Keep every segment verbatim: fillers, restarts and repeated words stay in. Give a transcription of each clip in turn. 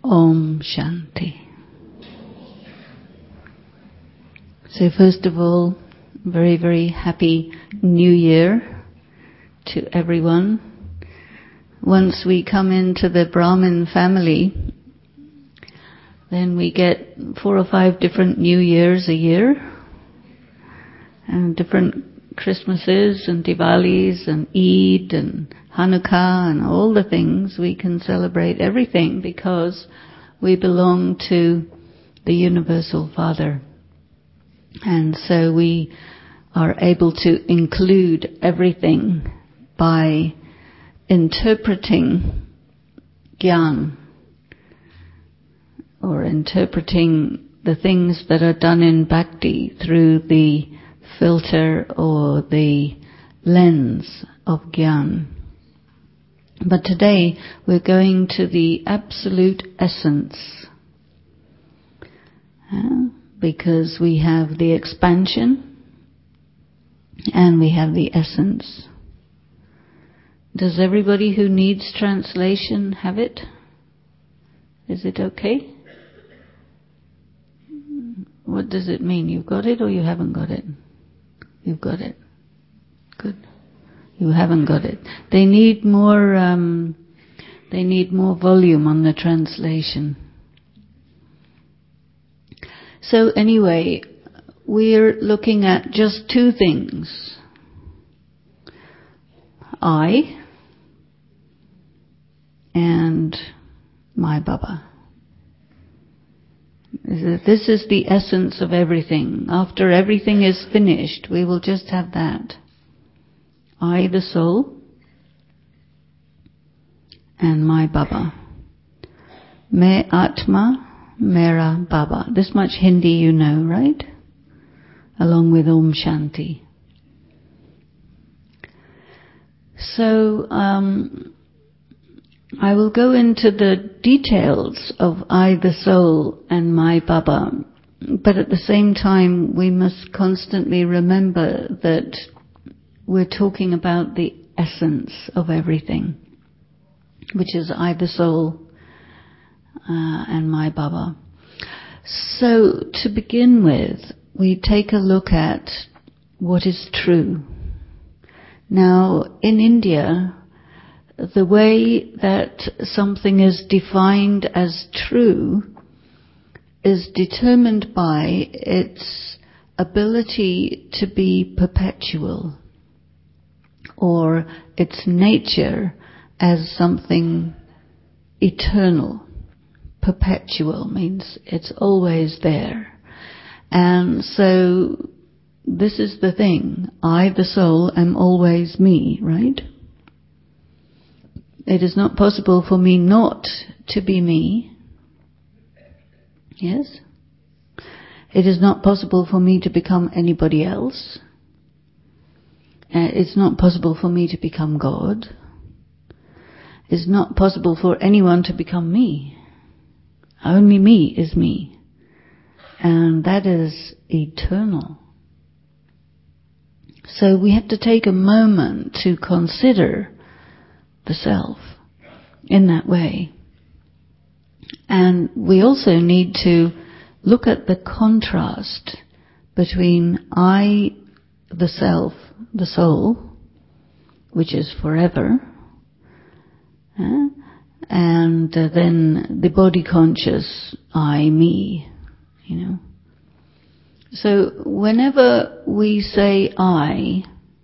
Om Shanti. So first of all, very, very happy New Year to everyone. Once we come into the Brahmin family, then we get four or five different New Years a year, and different Christmases and Diwalis and Eid and Hanukkah and all the things. We can celebrate everything because we belong to the Universal Father. And so we are able to include everything by interpreting Gyan, or interpreting the things that are done in Bhakti through the filter or the lens of Gyan. But today we're going to the absolute essence, uh, because we have the expansion and we have the essence. Does everybody who needs translation have it? Is it okay? What does it mean? You've got it or you haven't got it? You've got it. Good. You haven't got it. They need more. Um, they need more volume on the translation. So anyway, we're looking at just two things: I and my Baba. This is the essence of everything. After everything is finished, we will just have that. I, the soul, and my Baba. Me Atma, Mera Baba. This much Hindi you know, right? Along with Om Shanti. So, um, I will go into the details of I, the soul, and my Baba. But at the same time, we must constantly remember that we're talking about the essence of everything, which is I, the soul, uh, and my Baba. So, to begin with, we take a look at what is true. Now, in India, the way that something is defined as true is determined by its ability to be perpetual, or its nature as something eternal. Perpetual means it's always there. And so this is the thing. I, the soul, am always me, right? It is not possible for me not to be me. Yes? It is not possible for me to become anybody else. Uh, it's not possible for me to become God. It's not possible for anyone to become me. Only me is me. And that is eternal. So we have to take a moment to consider the self in that way. And we also need to look at the contrast between I, the self, the soul, which is forever, uh, and uh, then the body conscious I, me, you know. So whenever we say I,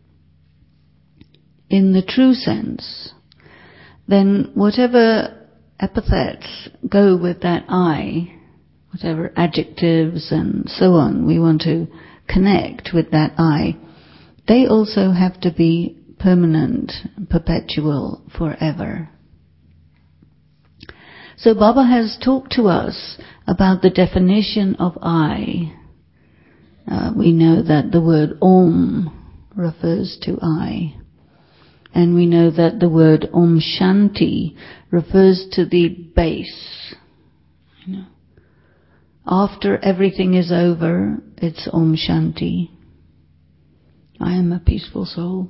in the true sense, then whatever epithets go with that I, whatever adjectives and so on we want to connect with that I, they also have to be permanent, perpetual, forever. So Baba has talked to us about the definition of I. Uh, we know that the word Om refers to I. And we know that the word Om Shanti refers to the base. You know, after everything is over, it's Om Shanti. I am a peaceful soul.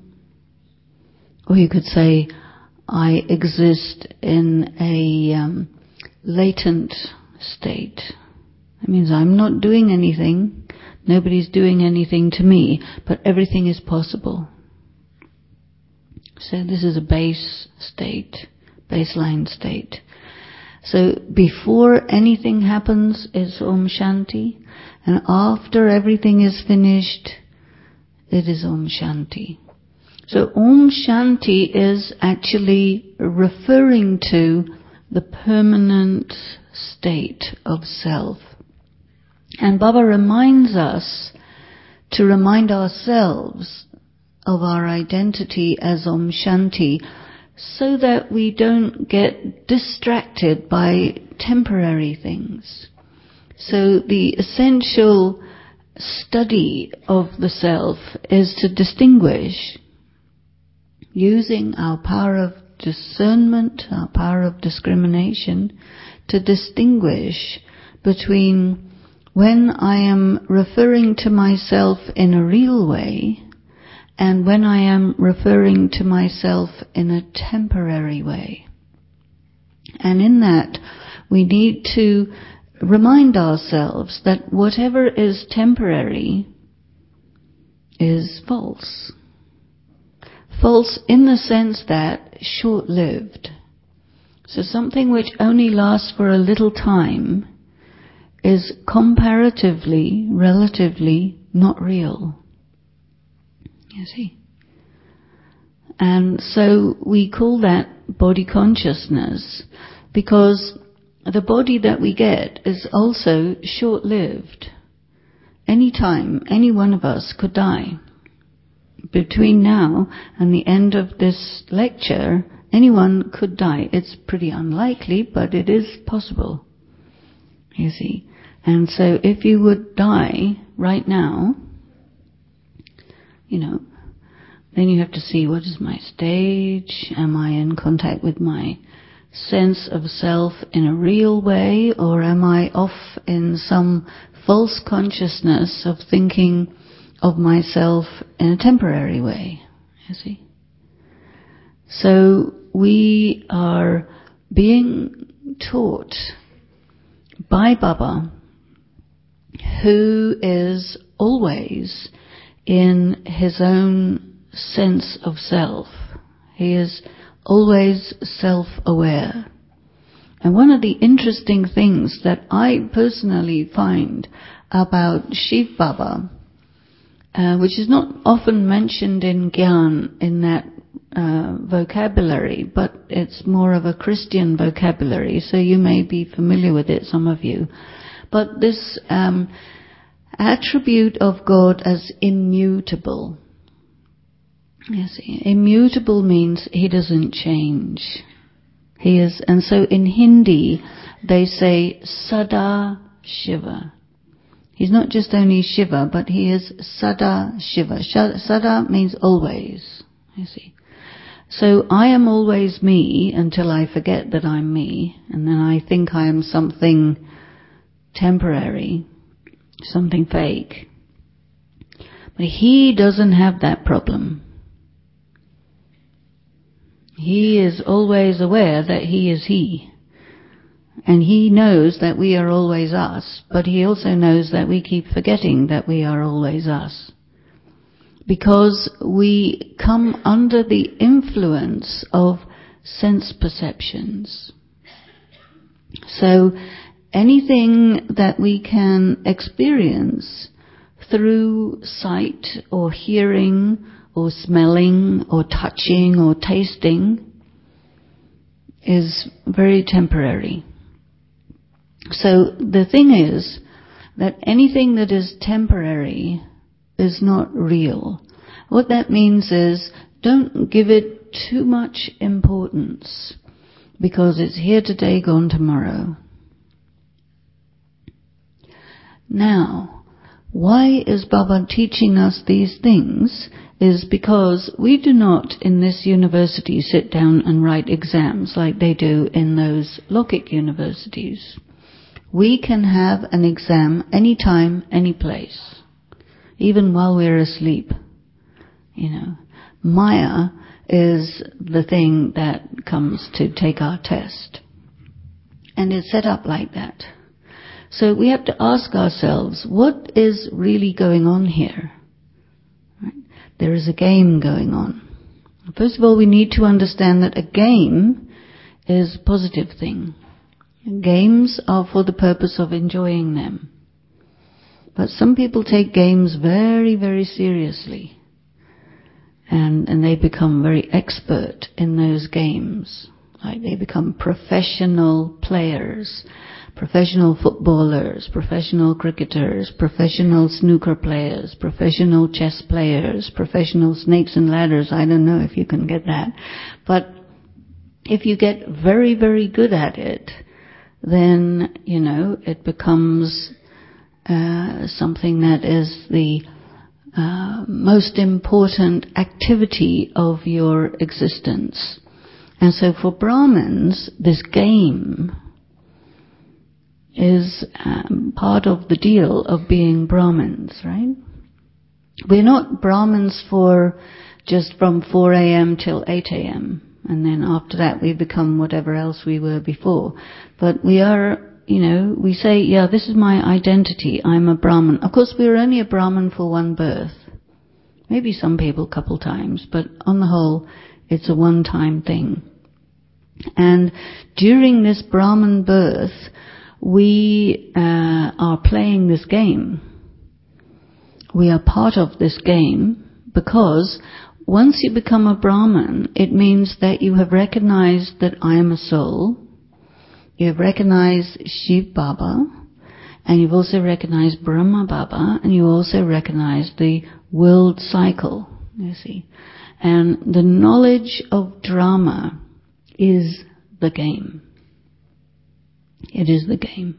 Or you could say, I exist in a um, latent state. It means I'm not doing anything, nobody's doing anything to me, but everything is possible. So this is a base state, baseline state. So before anything happens is Om Shanti, and after everything is finished, it is Om Shanti. So Om Shanti is actually referring to the permanent state of self. And Baba reminds us to remind ourselves of our identity as Om Shanti, so that we don't get distracted by temporary things. So the essential study of the self is to distinguish, using our power of discernment, our power of discrimination, to distinguish between when I am referring to myself in a real way and when I am referring to myself in a temporary way. And in that, we need to remind ourselves that whatever is temporary is false. False in the sense that short-lived. So something which only lasts for a little time is comparatively, relatively not real. You see? And so we call that body consciousness, because the body that we get is also short-lived. Any time, any one of us could die. Between now and the end of this lecture, anyone could die. It's pretty unlikely, but it is possible. You see? And so if you would die right now, you know, then you have to see, what is my stage? Am I in contact with my sense of self in a real way, or am I off in some false consciousness of thinking of myself in a temporary way? You see? So we are being taught by Baba, who is always in his own sense of self. He is always self-aware. And one of the interesting things that I personally find about Shiv Baba, uh, which is not often mentioned in Gyan in that uh, vocabulary, but it's more of a Christian vocabulary, so you may be familiar with it, some of you. But this um, attribute of God as immutable. You see, immutable means he doesn't change. He is, and so in Hindi they say Sada Shiva. He's not just only Shiva, but he is Sada Shiva. Sada means always. You see. So I am always me until I forget that I'm me, and then I think I am something temporary, something fake. But he doesn't have that problem. He is always aware that he is he. And he knows that we are always us, but he also knows that we keep forgetting that we are always us. Because we come under the influence of sense perceptions. So anything that we can experience through sight or hearing or smelling or touching or tasting is very temporary. So the thing is that anything that is temporary is not real. What that means is, don't give it too much importance, because it's here today, gone tomorrow. Now, why is Baba teaching us these things? Is because we do not in this university sit down and write exams like they do in those Lokik universities. We can have an exam anytime, any place, even while we're asleep. You know, Maya is the thing that comes to take our test. And it's set up like that. So we have to ask ourselves, what is really going on here? Right? There is a game going on. First of all, we need to understand that a game is a positive thing. Games are for the purpose of enjoying them. But some people take games very, very seriously. And, and they become very expert in those games. Like they become professional players, professional footballers, professional cricketers, professional snooker players, professional chess players, professional snakes and ladders. I don't know if you can get that. But if you get very, very good at it, then, you know, it becomes uh, something that is the uh, most important activity of your existence. And so for Brahmins, this game is um, part of the deal of being Brahmins, right? We're not Brahmins for just from four a.m. till eight a.m. and then after that we become whatever else we were before. But we are, you know, we say, yeah, this is my identity, I'm a Brahmin. Of course, we're only a Brahmin for one birth. Maybe some people a couple times, but on the whole, it's a one-time thing. And during this Brahman birth, we uh, are playing this game. We are part of this game because once you become a Brahman, it means that you have recognized that I am a soul. You have recognized Shiv Baba, and you've also recognized Brahma Baba, and you also recognize the world cycle, you see. And the knowledge of drama is the game. It is the game.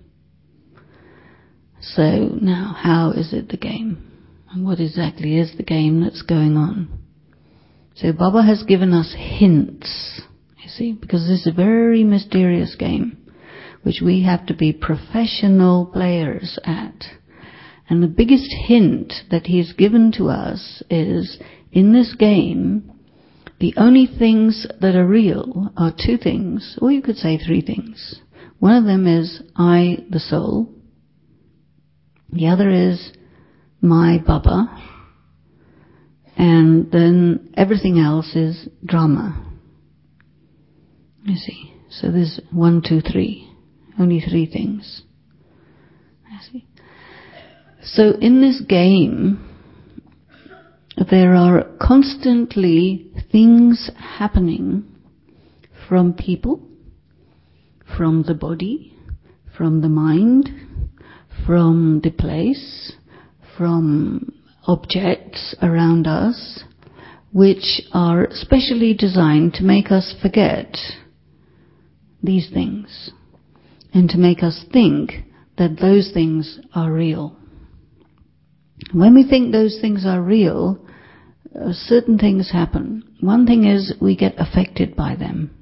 So now, how is it the game? And what exactly is the game that's going on? So Baba has given us hints, you see, because this is a very mysterious game, which we have to be professional players at. And the biggest hint that he's given to us is, in this game, the only things that are real are two things, or you could say three things. One of them is I, the soul. The other is my Baba. And then everything else is drama. You see. So there's one, two, three. Only three things. You see. So in this game, there are constantly things happening from people, from the body, from the mind, from the place, from objects around us, which are specially designed to make us forget these things and to make us think that those things are real. When we think those things are real, uh, certain things happen. One thing is we get affected by them.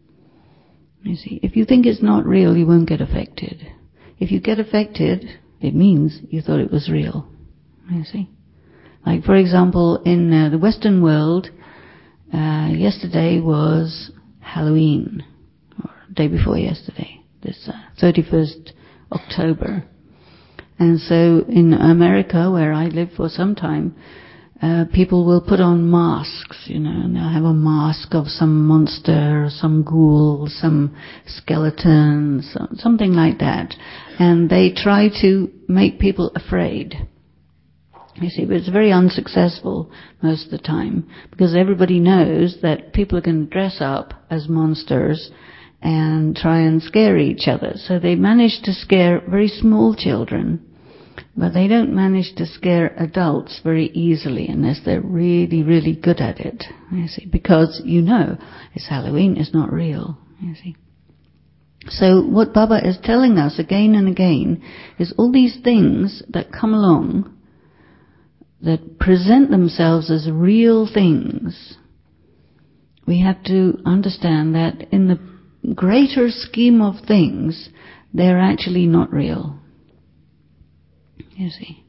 You see, if you think it's not real, you won't get affected. If you get affected, it means you thought it was real. You see? Like, for example, in uh, the Western world, uh, yesterday was Halloween, or day before yesterday, this uh, thirty-first October. And so in America, where I lived for some time, uh, people will put on masks, you know, and they'll have a mask of some monster, some ghoul, some skeleton, some, something like that. And they try to make people afraid. You see, but it's very unsuccessful most of the time, because everybody knows that people are going to dress up as monsters and try and scare each other. So they manage to scare very small children, but they don't manage to scare adults very easily unless they're really, really good at it, you see, because you know it's Halloween, it's not real, you see. So what Baba is telling us again and again is all these things that come along that present themselves as real things. We have to understand that in the greater scheme of things, they're actually not real. You see.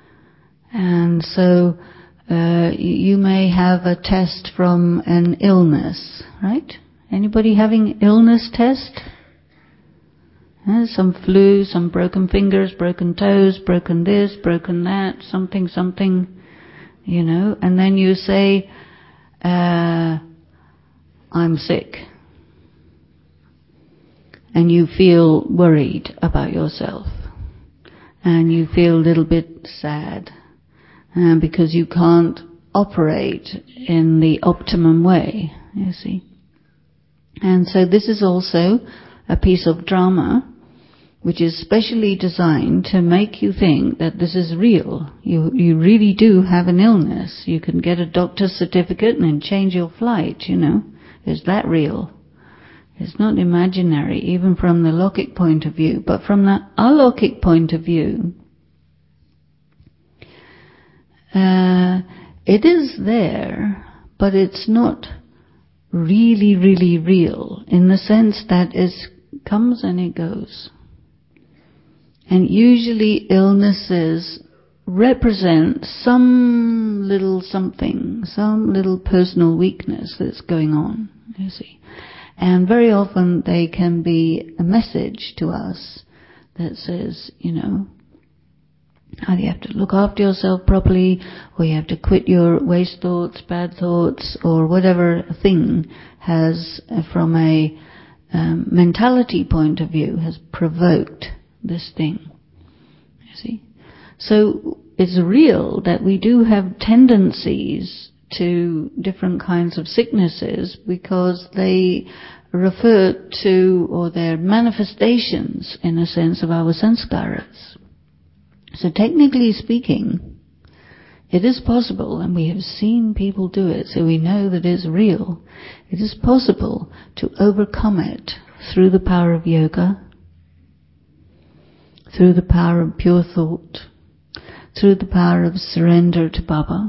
And so uh, you may have a test from an illness, right? Anybody having illness test? Uh, some flu, some broken fingers, broken toes, broken this, broken that, something, something, you know, and then you say, uh, I'm sick. And you feel worried about yourself. And you feel a little bit sad uh, because you can't operate in the optimum way, you see. And so this is also a piece of drama which is specially designed to make you think that this is real. You you really do have an illness. You can get a doctor's certificate and then change your flight, you know. Is that real? It's not imaginary, even from the Lokik point of view. But from the alokik point of view, uh, it is there, but it's not really, really real, in the sense that it comes and it goes. And usually illnesses represent some little something, some little personal weakness that's going on, you see. And very often they can be a message to us that says, you know, either you have to look after yourself properly, or you have to quit your waste thoughts, bad thoughts, or whatever thing has, uh, from a um, mentality point of view, has provoked this thing. You see? So it's real that we do have tendencies to different kinds of sicknesses because they refer to, or they're manifestations, in a sense, of our sanskaras. So technically speaking, it is possible, and we have seen people do it, so we know that it's real. It is possible to overcome it through the power of yoga, through the power of pure thought, through the power of surrender to Baba.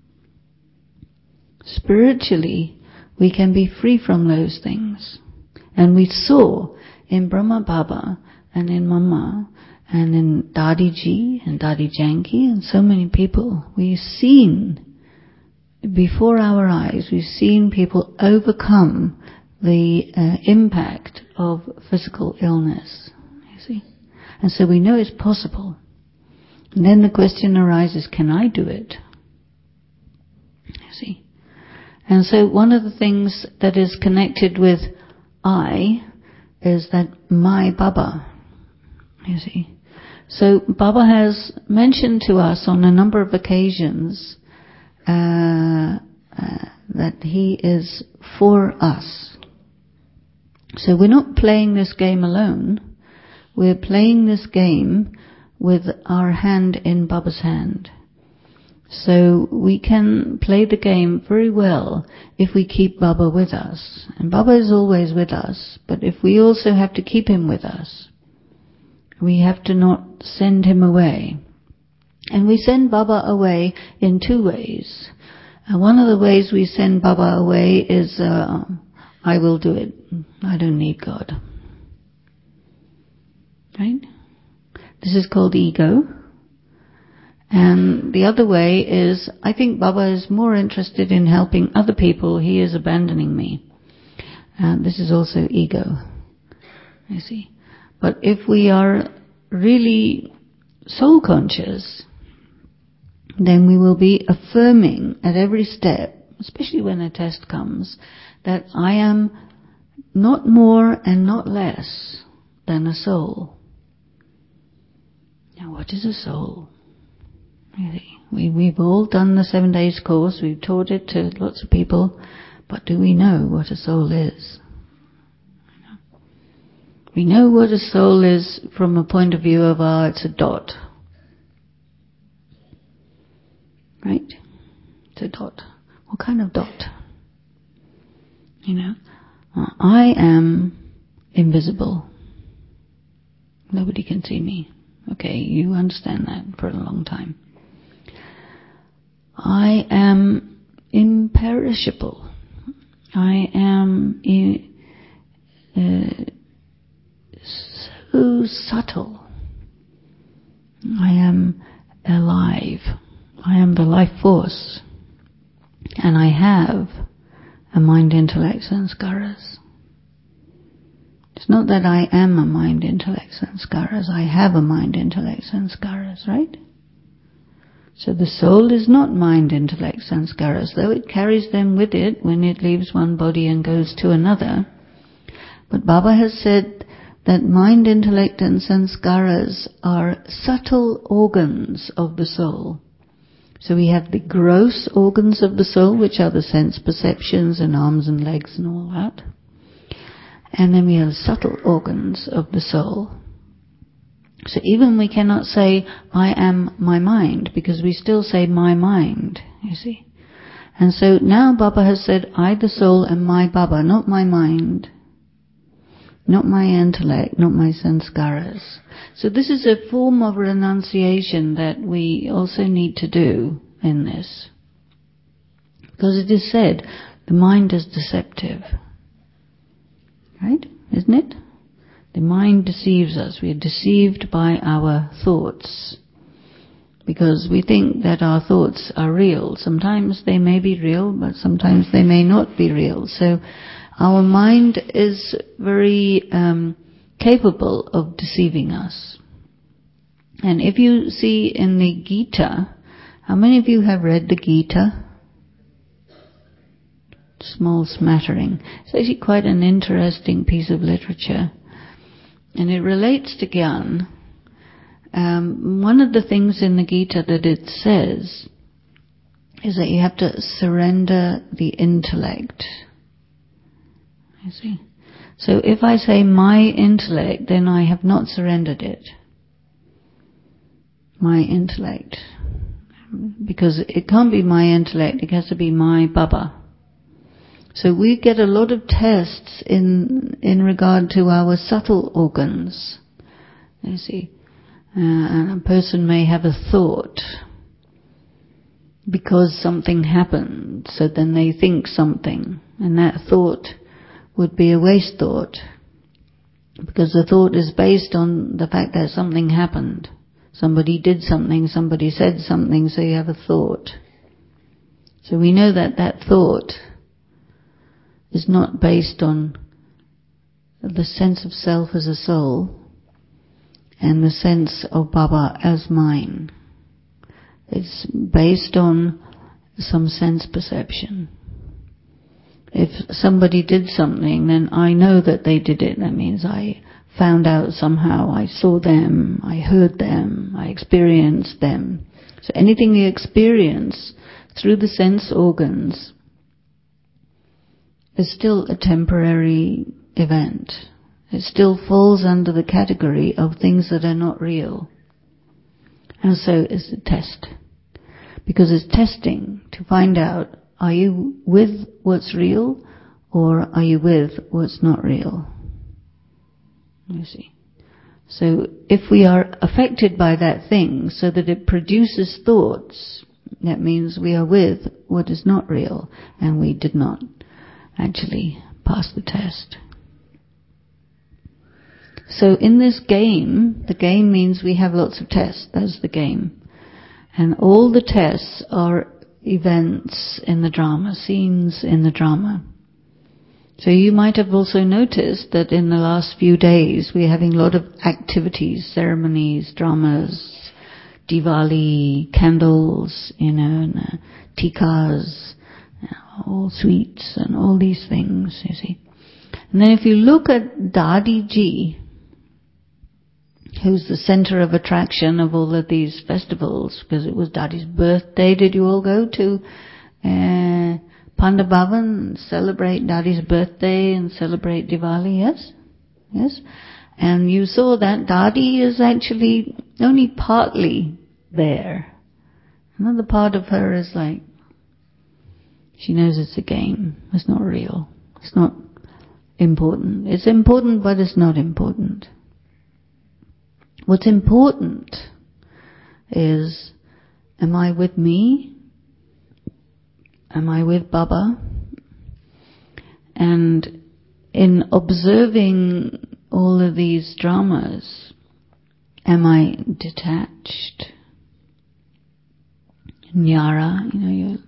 Spiritually, we can be free from those things. And we saw in Brahma Baba and in Mama and in Dadi Ji and Dadi Janki and so many people, we've seen before our eyes, we've seen people overcome the uh, impact of physical illness, you see. And so we know it's possible. And then the question arises, can I do it? You see. And so one of the things that is connected with I is that my Baba, you see. So Baba has mentioned to us on a number of occasions uh, uh, that he is for us. So we're not playing this game alone. We're playing this game with our hand in Baba's hand. So we can play the game very well if we keep Baba with us. And Baba is always with us, but if we also have to keep him with us, we have to not send him away. And we send Baba away in two ways. Uh, one of the ways we send Baba away is, uh, I will do it. I don't need God. Right? This is called ego. And the other way is, I think Baba is more interested in helping other people. He is abandoning me. Uh, this is also ego. You see. But if we are really soul conscious, then we will be affirming at every step, especially when a test comes, that I am not more and not less than a soul. Now, what is a soul? We, we've all done the seven days course, we've taught it to lots of people, but do we know what a soul is? We know what a soul is from a point of view of, ah, it's a dot. Right? It's a dot. What kind of dot? You know, uh, I am invisible. Nobody can see me. Okay, you understand that for a long time. I am imperishable. I am uh, so subtle. I am alive. I am the life force. And I have a mind, intellect, sanskaras. It's not that I am a mind, intellect, sanskaras. I have a mind, intellect, sanskaras, right? So the soul is not mind, intellect, sanskaras, though it carries them with it when it leaves one body and goes to another. But Baba has said that mind, intellect and sanskaras are subtle organs of the soul. So we have the gross organs of the soul, which are the sense perceptions and arms and legs and all that. And then we have subtle organs of the soul. So even we cannot say, I am my mind, because we still say my mind, you see. And so now Baba has said, I the soul am my Baba, not my mind, not my intellect, not my sanskaras. So this is a form of renunciation that we also need to do in this. Because it is said, the mind is deceptive. Right? Isn't it? The mind deceives us. We are deceived by our thoughts. Because we think that our thoughts are real. Sometimes they may be real, but sometimes they may not be real. So our mind is very um, capable of deceiving us. And if you see in the Gita, how many of you have read the Gita? Small smattering. It's actually quite an interesting piece of literature. And it relates to Gyan. Um, one of the things in the Gita that it says is that you have to surrender the intellect. You see? So if I say my intellect, then I have not surrendered it. My intellect. Because it can't be my intellect, it has to be my Baba. So we get a lot of tests in in regard to our subtle organs. You see, uh, and a person may have a thought because something happened, so then they think something, and that thought would be a waste thought, because the thought is based on the fact that something happened. Somebody did something, somebody said something, so you have a thought. So we know that that thought is not based on the sense of self as a soul and the sense of Baba as mine. It's based on some sense perception. If somebody did something, then I know that they did it. That means I found out somehow, I saw them, I heard them, I experienced them. So anything we experience through the sense organs is still a temporary event. It still falls under the category of things that are not real. And so is the test. Because it's testing to find out, are you with what's real or are you with what's not real? You see. So if we are affected by that thing so that it produces thoughts, that means we are with what is not real and we did not actually pass the test. So in this game, the game means we have lots of tests. That's the game. And all the tests are events in the drama, scenes in the drama. So you might have also noticed that in the last few days we're having a lot of activities, ceremonies, dramas, Diwali, candles, you know, and, uh, tikas, all sweets and all these things, you see. And then if you look at Dadi Ji, who's the center of attraction of all of these festivals, because it was Dadi's birthday. Did you all go to uh, Panda Bhavan and celebrate Dadi's birthday and celebrate Diwali? Yes? Yes? And you saw that Dadi is actually only partly there. Another part of her is like, she knows it's a game. It's not real. It's not important. It's important, but it's not important. What's important is, am I with me? Am I with Baba? And in observing all of these dramas, am I detached? Nyara, you know, you're,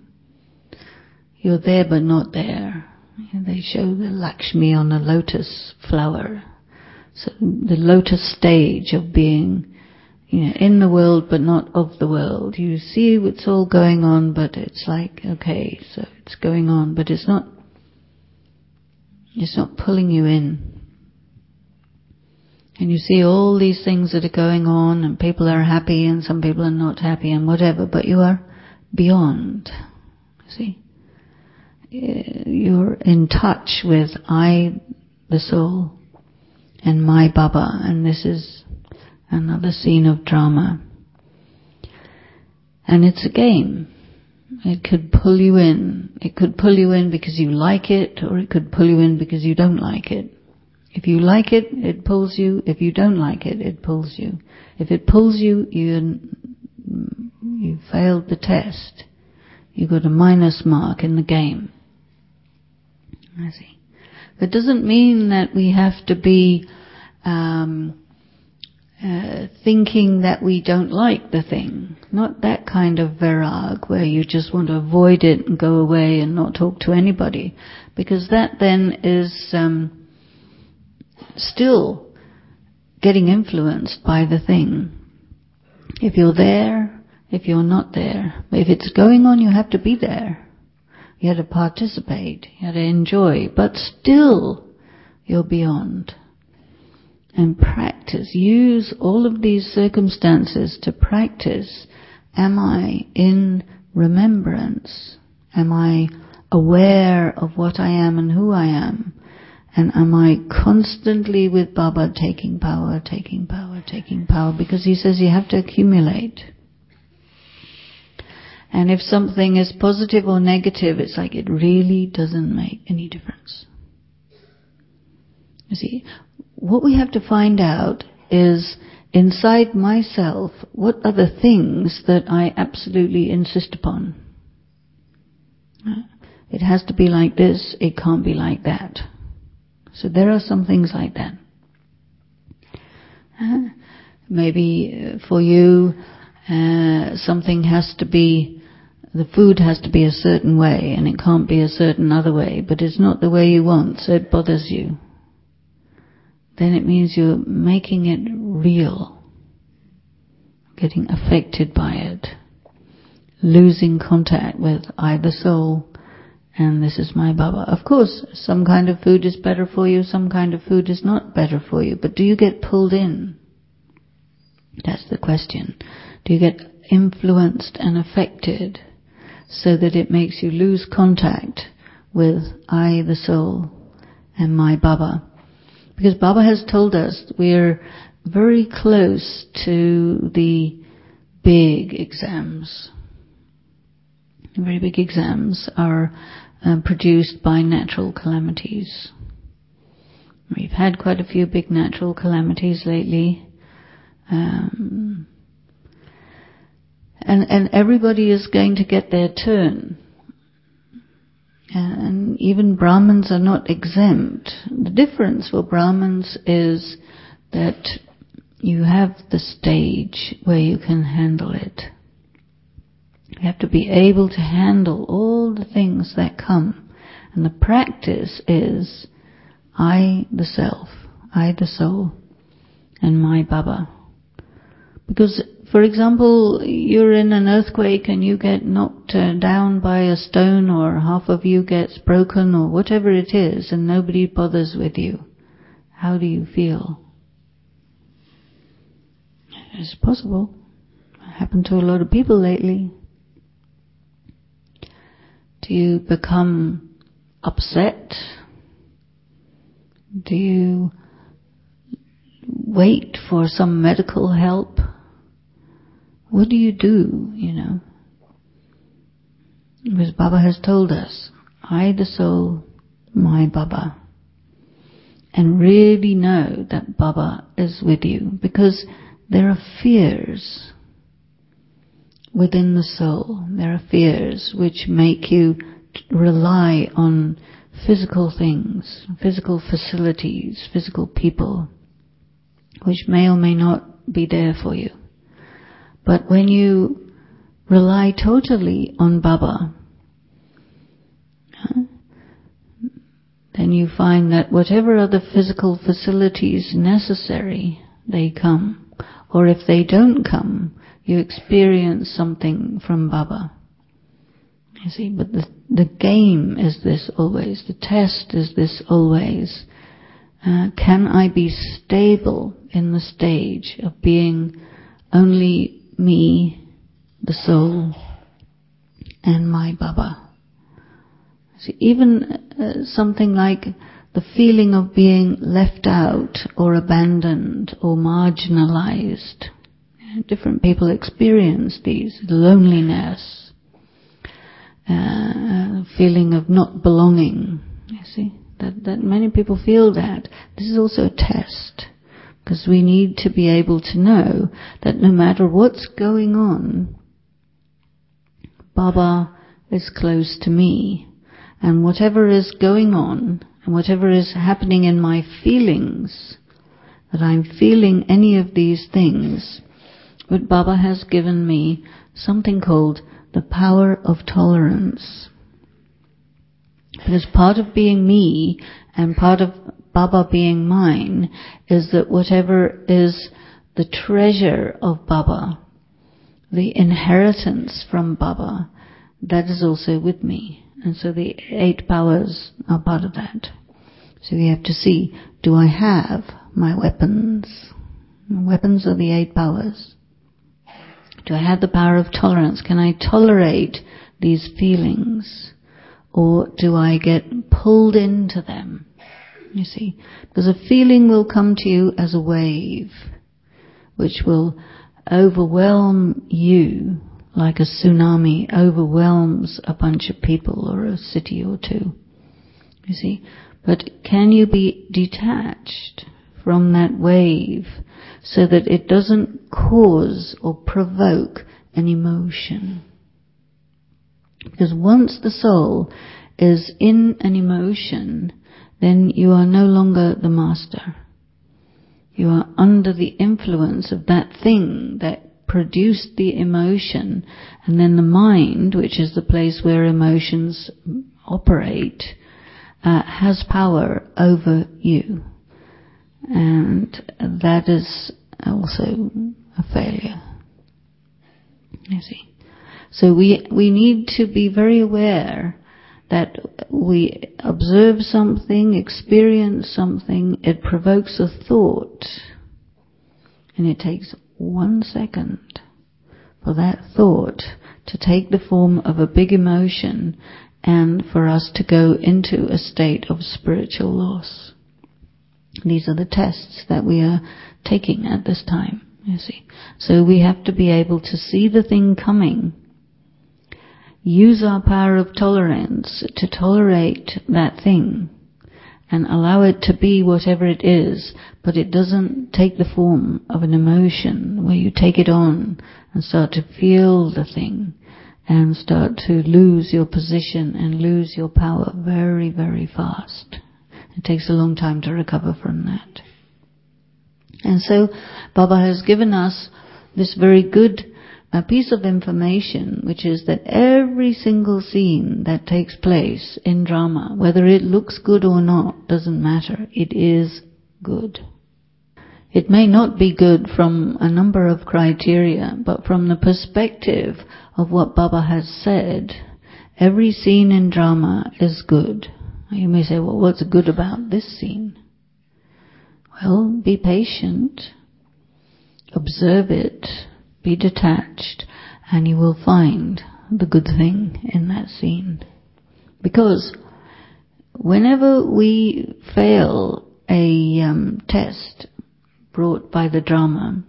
you're there but not there. You know, they show the Lakshmi on a lotus flower. So the lotus stage of being, you know, in the world but not of the world. You see what's all going on, but it's like, okay, so it's going on, but it's not, it's not pulling you in. And you see all these things that are going on, and people are happy and some people are not happy and whatever, but you are beyond. See? You're in touch with I, the soul, and my Baba, and this is another scene of drama. And it's a game. It could pull you in. It could pull you in because you like it, or it could pull you in because you don't like it. If you like it, it pulls you. If you don't like it, it pulls you. If it pulls you, you you failed the test. You got a minus mark in the game. I see. That doesn't mean that we have to be um, uh, thinking that we don't like the thing. Not that kind of virag where you just want to avoid it and go away and not talk to anybody. Because that then is um, still getting influenced by the thing. If you're there, if you're not there. If it's going on, you have to be there. You have to participate, you have to enjoy, but still you're beyond. And practice, use all of these circumstances to practice. Am I in remembrance? Am I aware of what I am and who I am? And am I constantly with Baba taking power, taking power, taking power? Because he says you have to accumulate. And if something is positive or negative, it's like it really doesn't make any difference. You see, what we have to find out is inside myself, what are the things that I absolutely insist upon? It has to be like this, it can't be like that. So there are some things like that. Uh, maybe for you, uh, something has to be The food has to be a certain way and it can't be a certain other way, but it's not the way you want, so it bothers you. Then it means you're making it real, getting affected by it, losing contact with I, the soul, and this is my Baba. Of course, some kind of food is better for you, some kind of food is not better for you, but do you get pulled in? That's the question. Do you get influenced and affected so that it makes you lose contact with I, the soul, and my Baba? Because Baba has told us we're very close to the big exams. Very big exams are um, produced by natural calamities. We've had quite a few big natural calamities lately. Um, And, and everybody is going to get their turn. And even Brahmins are not exempt. The difference for Brahmins is that you have the stage where you can handle it. You have to be able to handle all the things that come. And the practice is I, the self, I, the soul, and my Baba. Because, for example, you're in an earthquake and you get knocked uh, down by a stone, or half of you gets broken, or whatever it is, and nobody bothers with you. How do you feel? It's possible. It happened to a lot of people lately. Do you become upset? Do you wait for some medical help? What do you do, you know? Because Baba has told us, I, the soul, my Baba. And really know that Baba is with you. Because there are fears within the soul. There are fears which make you rely on physical things, physical facilities, physical people, which may or may not be there for you. But when you rely totally on Baba, then you find that whatever other physical facilities necessary, they come. Or if they don't come, you experience something from Baba. You see, but the, the game is this always, the test is this always. Uh, can I be stable in the stage of being only me, the soul, and my Baba? See, even uh, something like the feeling of being left out or abandoned or marginalized. Different people experience these. Loneliness, uh, feeling of not belonging. You see, that, that many people feel that. This is also a test, because we need to be able to know that no matter what's going on, Baba is close to me. And whatever is going on, and whatever is happening in my feelings, that I'm feeling any of these things, but Baba has given me something called the power of tolerance. Because part of being me and part of Baba being mine is that whatever is the treasure of Baba, the inheritance from Baba, that is also with me. And so the eight powers are part of that. So we have to see, do I have my weapons? Weapons are the eight powers. Do I have the power of tolerance? Can I tolerate these feelings? Or do I get pulled into them? You see, because a feeling will come to you as a wave, which will overwhelm you like a tsunami overwhelms a bunch of people or a city or two. You see, but can you be detached from that wave so that it doesn't cause or provoke an emotion? Because once the soul is in an emotion, then you are no longer the master. You are under the influence of that thing that produced the emotion, and then the mind, which is the place where emotions operate, uh, has power over you. And that is also a failure. You see. So we we need to be very aware that we observe something, experience something, it provokes a thought, and it takes one second for that thought to take the form of a big emotion and for us to go into a state of spiritual loss. These are the tests that we are taking at this time, you see. So we have to be able to see the thing coming, use our power of tolerance to tolerate that thing and allow it to be whatever it is, but it doesn't take the form of an emotion where you take it on and start to feel the thing and start to lose your position and lose your power very, very fast. It takes a long time to recover from that. And so Baba has given us this very good a piece of information, which is that every single scene that takes place in drama, whether it looks good or not, doesn't matter. It is good. It may not be good from a number of criteria, but from the perspective of what Baba has said, every scene in drama is good. You may say, well, what's good about this scene? Well, be patient, observe it, be detached, and you will find the good thing in that scene. Because whenever we fail a um, test brought by the drama,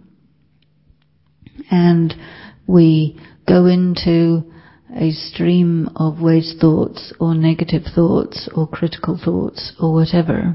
and we go into a stream of waste thoughts or negative thoughts or critical thoughts or whatever,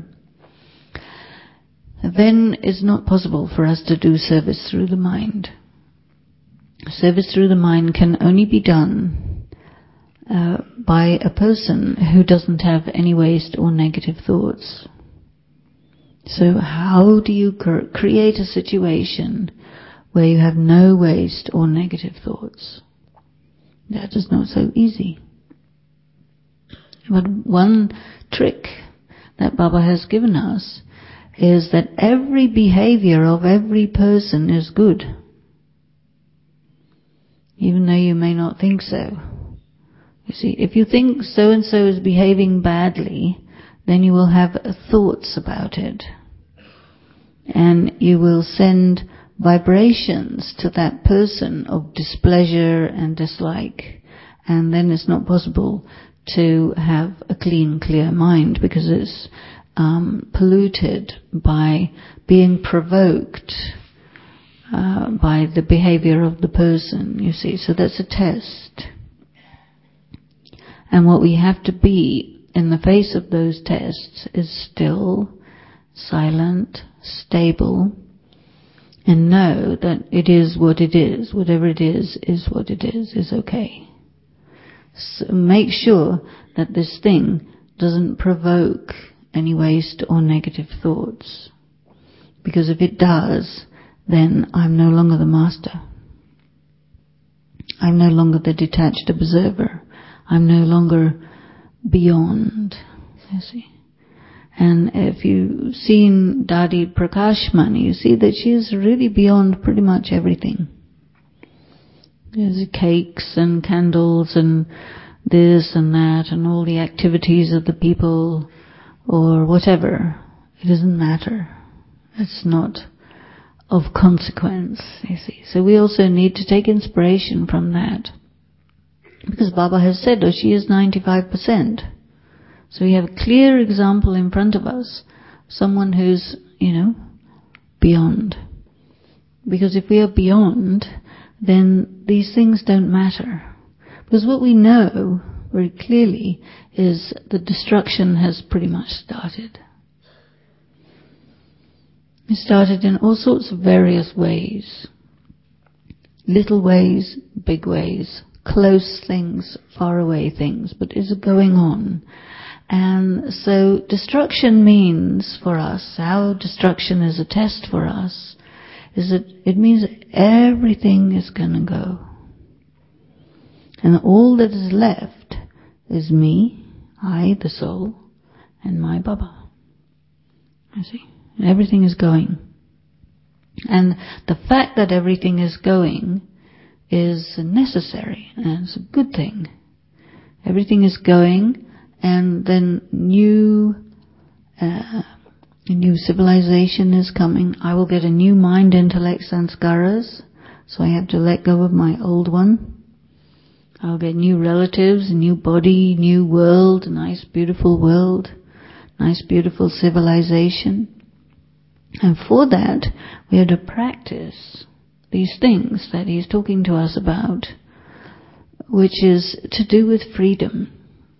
then it's not possible for us to do service through the mind. Service through the mind can only be done uh, by a person who doesn't have any waste or negative thoughts. So how do you cr- create a situation where you have no waste or negative thoughts? That is not so easy. But one trick that Baba has given us is that every behavior of every person is good, even though you may not think so. You see, if you think so-and-so is behaving badly, then you will have thoughts about it. And you will send vibrations to that person of displeasure and dislike. And then it's not possible to have a clean, clear mind, because it's um, polluted by being provoked uh, by the behavior of the person, you see. So that's a test. And what we have to be in the face of those tests is still, silent, stable, and know that it is what it is. Whatever it is, is what it is, is okay. So make sure that this thing doesn't provoke any waste or negative thoughts. Because if it does, then I'm no longer the master. I'm no longer the detached observer. I'm no longer beyond, you see. And if you've seen Dadi Prakashmani, you see that she is really beyond pretty much everything. There's cakes and candles and this and that and all the activities of the people or whatever. It doesn't matter. It's not of consequence, you see. So we also need to take inspiration from that. Because Baba has said, oh, she is ninety-five percent. So we have a clear example in front of us. Someone who's, you know, beyond. Because if we are beyond, then these things don't matter. Because what we know very clearly is the destruction has pretty much started. It started in all sorts of various ways. Little ways, big ways. Close things, far away things, but is going on. And so destruction means for us, how destruction is a test for us, is that it means that everything is going to go. And all that is left is me, I, the soul, and my Baba. You see? Everything is going. And the fact that everything is going is necessary, and it's a good thing. Everything is going, and then new uh, a new civilization is coming. I will get a new mind, intellect, sanskaras, so I have to let go of my old one. I'll get new relatives, new body, new world, a nice beautiful world, nice beautiful civilization. And for that, we have to practice these things that he's talking to us about, which is to do with freedom.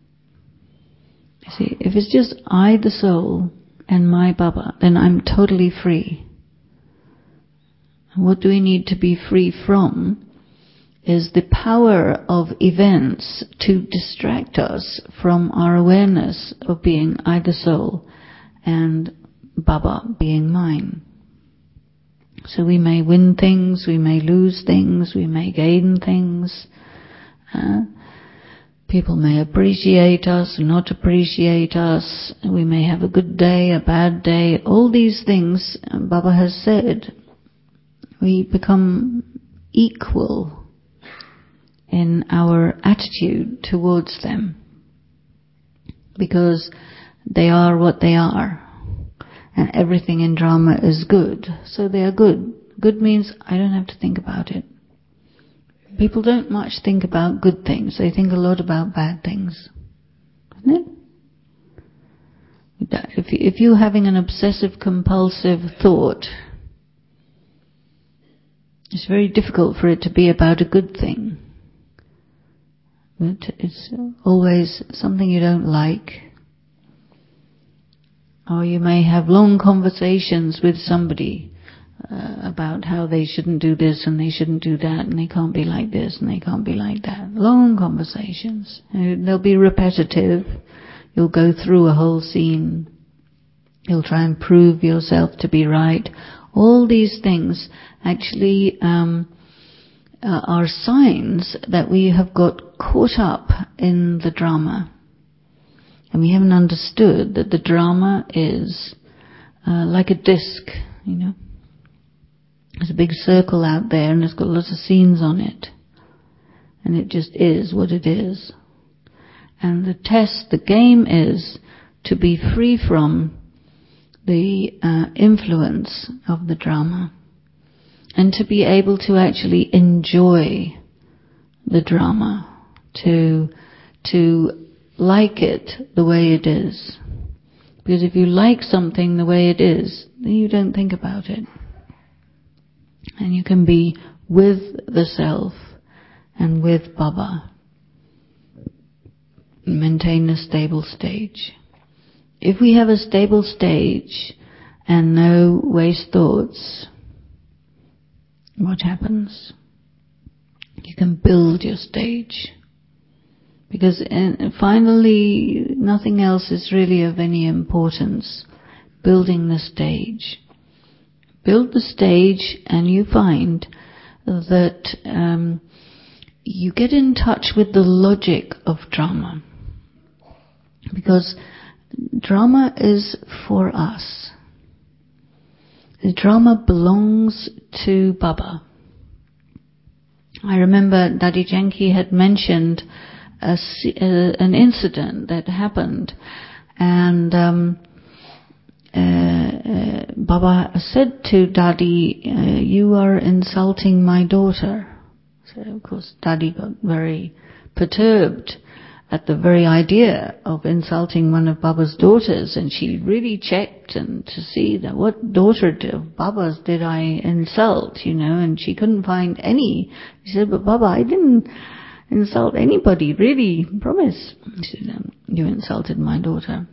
You see, if it's just I, the soul, and my Baba, then I'm totally free. And what do we need to be free from is the power of events to distract us from our awareness of being I, the soul, and Baba being mine. So we may win things, we may lose things, we may gain things. Uh, people may appreciate us, not appreciate us. We may have a good day, a bad day. All these things, Baba has said, we become equal in our attitude towards them. Because they are what they are. And everything in drama is good. So they are good. Good means I don't have to think about it. People don't much think about good things. They think a lot about bad things. Isn't it? If, you, if you're having an obsessive compulsive thought, it's very difficult for it to be about a good thing. But it's always something you don't like. Or you may have long conversations with somebody uh, about how they shouldn't do this and they shouldn't do that and they can't be like this and they can't be like that. Long conversations. And they'll be repetitive. You'll go through a whole scene. You'll try and prove yourself to be right. All these things actually um, uh, are signs that we have got caught up in the drama. And we haven't understood that the drama is uh, like a disc, you know. There's a big circle out there and it's got lots of scenes on it. And it just is what it is. And the test, the game is to be free from the uh, influence of the drama. And to be able to actually enjoy the drama. To, to like it the way it is. Because if you like something the way it is, then you don't think about it. And you can be with the self and with Baba. Maintain a stable stage. If we have a stable stage and no waste thoughts, what happens? You can build your stage. Because finally, nothing else is really of any importance. Building the stage. Build the stage and you find that um, you get in touch with the logic of drama. Because drama is for us. The drama belongs to Baba. I remember Dadi Janki had mentioned a, a, an incident that happened, and um, uh, uh, Baba said to Dadi, uh, "You are insulting my daughter." So of course Dadi got very perturbed at the very idea of insulting one of Baba's daughters, and she really checked and to see that what daughter of Baba's did I insult, you know, and she couldn't find any. She said, "But Baba, I didn't insult anybody, really, promise." She said, um, "You insulted my daughter."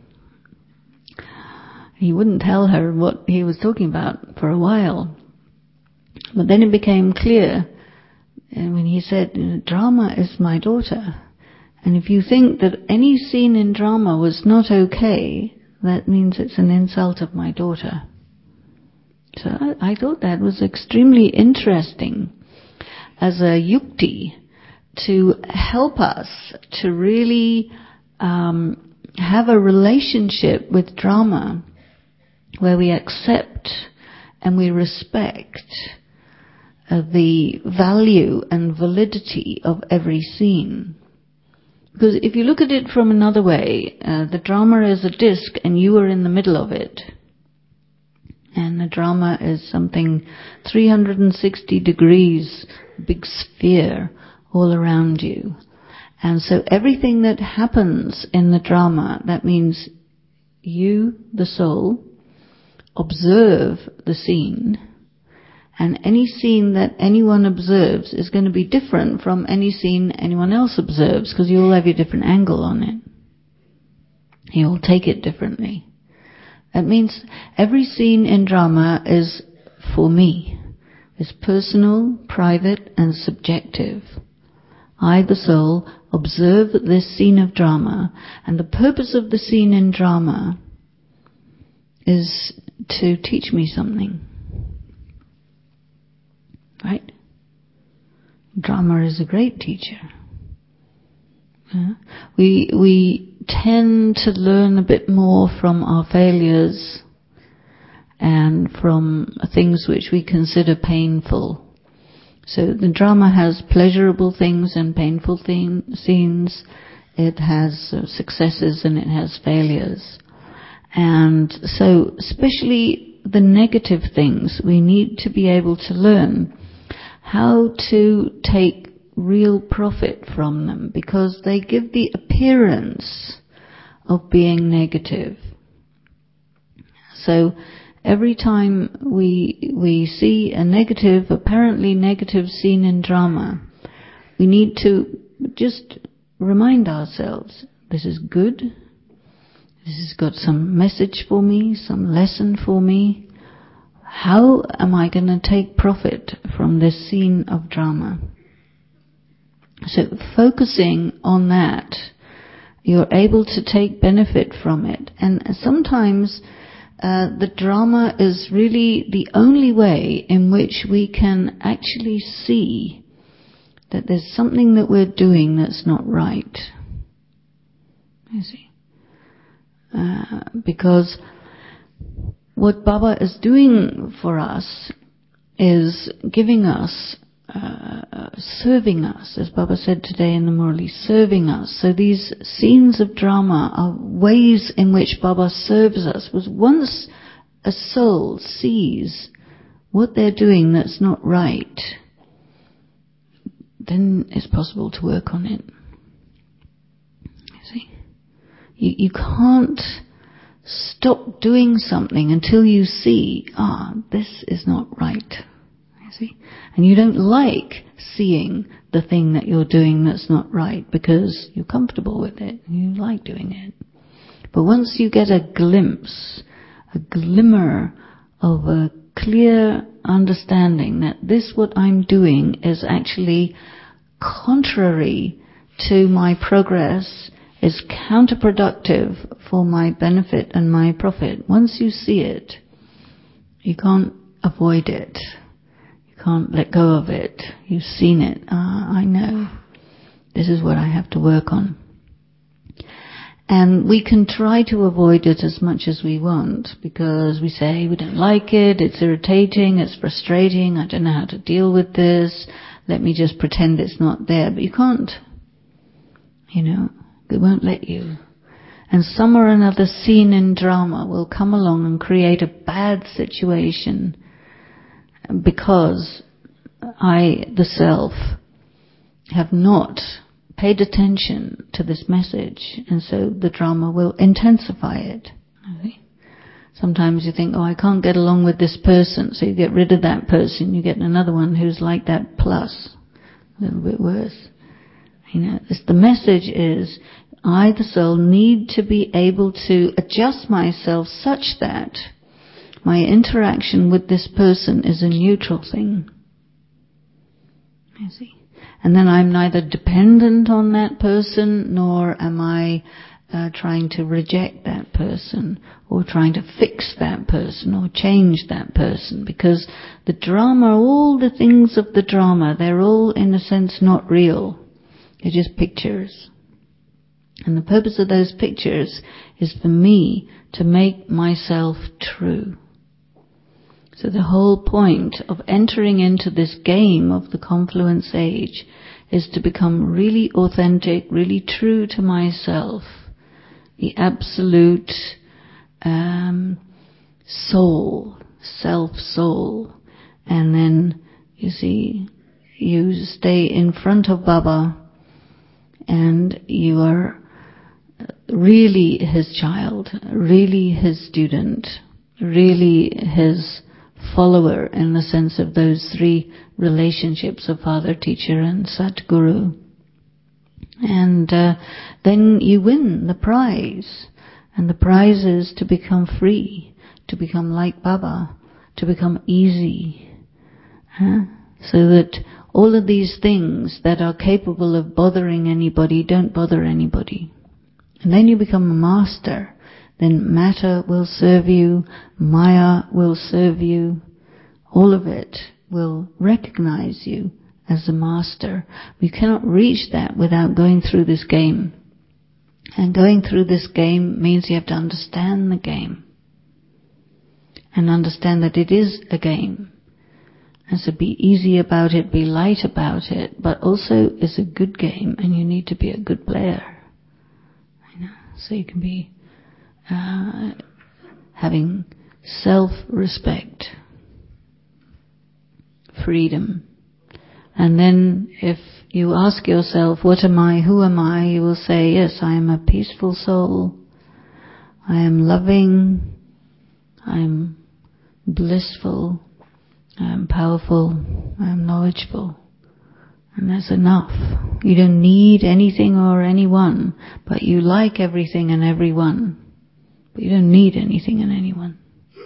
He wouldn't tell her what he was talking about for a while. But then it became clear, and when he said, "Drama is my daughter," and if you think that any scene in drama was not okay, that means it's an insult of my daughter. So I, I thought that was extremely interesting as a yukti to help us to really um, have a relationship with drama where we accept and we respect uh, the value and validity of every scene. Because if you look at it from another way, uh, the drama is a disc and you are in the middle of it. And the drama is something three hundred sixty degrees, big sphere all around you. And so everything that happens in the drama, that means you, the soul, observe the scene. And any scene that anyone observes is going to be different from any scene anyone else observes, because you all have your different angle on it. You all take it differently. That means every scene in drama is for me. It's personal, private, and subjective. I, the soul, observe this scene of drama, and the purpose of the scene in drama is to teach me something. Right? Drama is a great teacher. Yeah? We we tend to learn a bit more from our failures and from things which we consider painful. So the drama has pleasurable things and painful thing, scenes. It has uh, successes and it has failures. And so especially the negative things, we need to be able to learn how to take real profit from them, because they give the appearance of being negative. So every time we we see a negative, apparently negative scene in drama, we need to just remind ourselves, this is good, this has got some message for me, some lesson for me. How am I going to take profit from this scene of drama? So focusing on that, you're able to take benefit from it. And sometimes uh, the drama is really the only way in which we can actually see that there's something that we're doing that's not right. You see? Uh, because what Baba is doing for us is giving us, uh, serving us, as Baba said today in the Murli, serving us. So these scenes of drama are ways in which Baba serves us. Was once a soul sees what they're doing that's not right, then it's possible to work on it. You see? You, you can't stop doing something until you see, ah, this is not right. You see? And you don't like seeing the thing that you're doing that's not right because you're comfortable with it. You like doing it. But once you get a glimpse, a glimmer of a clear understanding that this, what I'm doing, is actually contrary to my progress, is counterproductive for my benefit and my profit. Once you see it, you can't avoid it. You can't let go of it. You've seen it. Ah, I know. This is what I have to work on. And we can try to avoid it as much as we want, because we say we don't like it, it's irritating, it's frustrating, I don't know how to deal with this, let me just pretend it's not there. But you can't. You know, it won't let you. And some or another scene in drama will come along and create a bad situation because I, the self, have not paid attention to this message, and so the drama will intensify it. Okay? Sometimes you think, oh, I can't get along with this person, so you get rid of that person, you get another one who's like that plus, a little bit worse. You know, the message is, I, the soul, need to be able to adjust myself such that my interaction with this person is a neutral thing. You see? And then I'm neither dependent on that person, nor am I uh, trying to reject that person, or trying to fix that person, or change that person. Because the drama, all the things of the drama, they're all in a sense not real. They're just pictures. And the purpose of those pictures is for me to make myself true. So the whole point of entering into this game of the confluence age is to become really authentic, really true to myself, the absolute um, soul, self-soul. And then, you see, you stay in front of Baba and you are really his child, really his student, really his follower in the sense of those three relationships of Father, Teacher and Satguru. And uh, then you win the prize. And the prize is to become free, to become like Baba, to become easy. Huh? So that all of these things that are capable of bothering anybody don't bother anybody. And then you become a master. Then matter will serve you, Maya will serve you, all of it will recognize you as a master. We cannot reach that without going through this game. And going through this game means you have to understand the game. And understand that it is a game. And so be easy about it, be light about it, but also it's a good game and you need to be a good player. You know, so you can be Uh, having self-respect, freedom. And then if you ask yourself, what am I, who am I, you will say, yes, I am a peaceful soul, I am loving, I am blissful, I am powerful, I am knowledgeable. And that's enough. You don't need anything or anyone, but you like everything and everyone. But you don't need anything and anyone.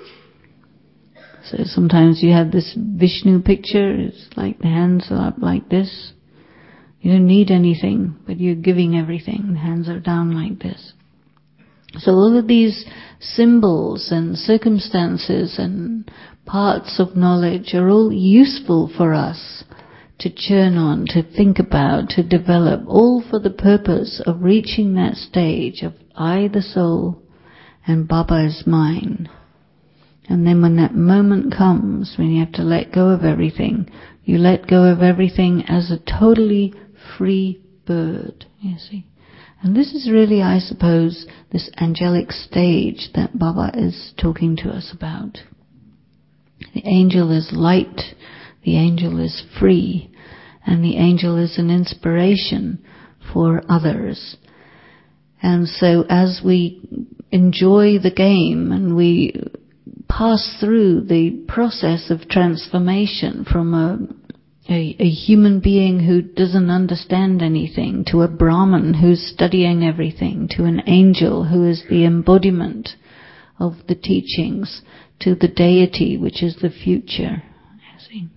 So sometimes you have this Vishnu picture, it's like the hands are up like this. You don't need anything, but you're giving everything. The hands are down like this. So all of these symbols and circumstances and parts of knowledge are all useful for us to churn on, to think about, to develop, all for the purpose of reaching that stage of I, the soul, and Baba is mine. And then when that moment comes, when you have to let go of everything, you let go of everything as a totally free bird, you see. And this is really, I suppose, this angelic stage that Baba is talking to us about. The angel is light, the angel is free, and the angel is an inspiration for others. And so as we enjoy the game and we pass through the process of transformation from a, a, a human being who doesn't understand anything to a Brahman who's studying everything, to an angel who is the embodiment of the teachings, to the deity which is the future. You see.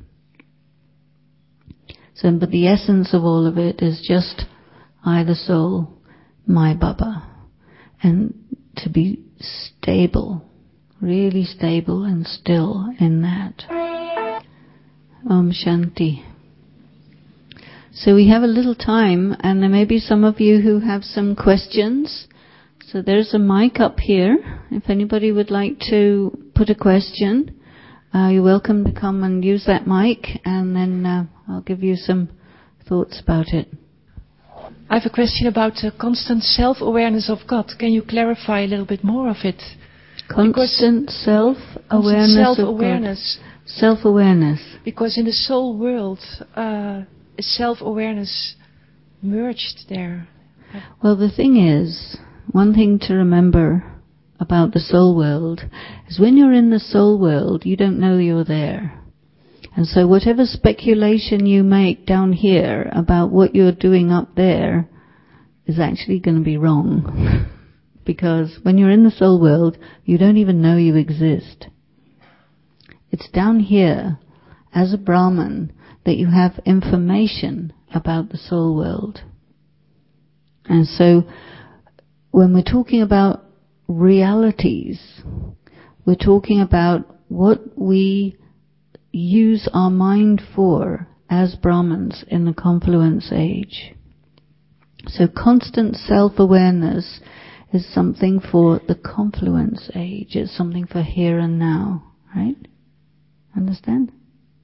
So, but the essence of all of it is just I the soul, my Baba, and to be stable, really stable and still in that. Om Shanti. So we have a little time, and there may be some of you who have some questions. So there's a mic up here. If anybody would like to put a question, uh, you're welcome to come and use that mic, and then uh, I'll give you some thoughts about it. I have a question about the constant self-awareness of God. Can you clarify a little bit more of it? Constant because self-awareness constant self-awareness. of God. Self-awareness. Because in the soul world, uh, is self-awareness merged there? Well, the thing is, one thing to remember about the soul world is when you're in the soul world, you don't know you're there. And so whatever speculation you make down here about what you're doing up there is actually going to be wrong. Because when you're in the soul world, you don't even know you exist. It's down here, as a Brahman, that you have information about the soul world. And so, when we're talking about realities, we're talking about what we use our mind for as Brahmins in the confluence age. So constant self-awareness is something for the confluence age. It's something for here and now, right? Understand?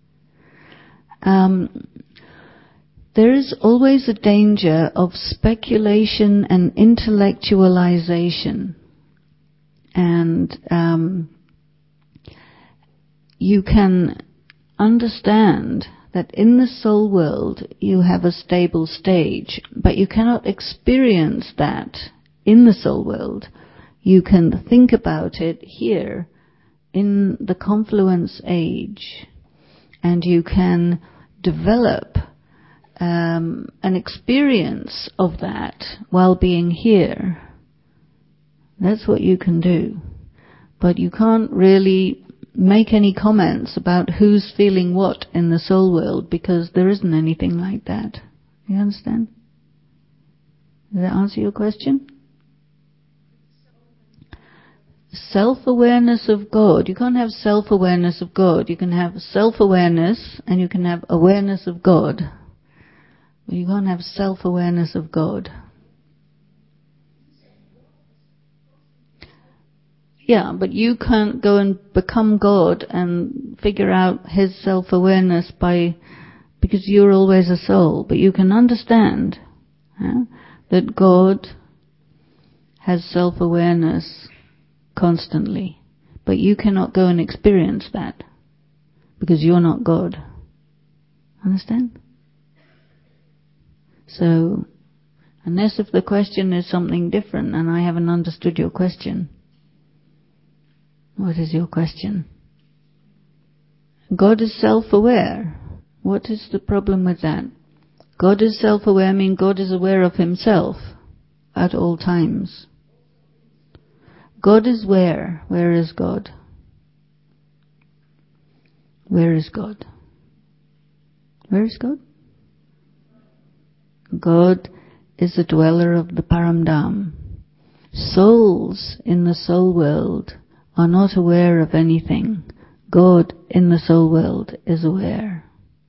Um, there is always a danger of speculation and intellectualization. And um, you can understand that in the soul world you have a stable stage, but you cannot experience that in the soul world. You can think about it here in the confluence age, and you can develop um, an experience of that while being here. That's what you can do. But you can't really make any comments about who's feeling what in the soul world, because there isn't anything like that. You understand? Does that answer your question? Self-awareness of God. You can't have self-awareness of God. You can have self-awareness and you can have awareness of God. But you can't have self-awareness of God. Yeah, but you can't go and become God and figure out His self-awareness by, because you're always a soul. But you can understand yeah, that God has self-awareness constantly. But you cannot go and experience that because you're not God. Understand? So, unless if the question is something different and I haven't understood your question. What is your question? God is self-aware. What is the problem with that? God is self-aware means God is aware of Himself at all times. God is where? Where is God? Where is God? Where is God? God is the dweller of the Paramdham. Souls in the soul world are not aware of anything. God in the soul world is aware.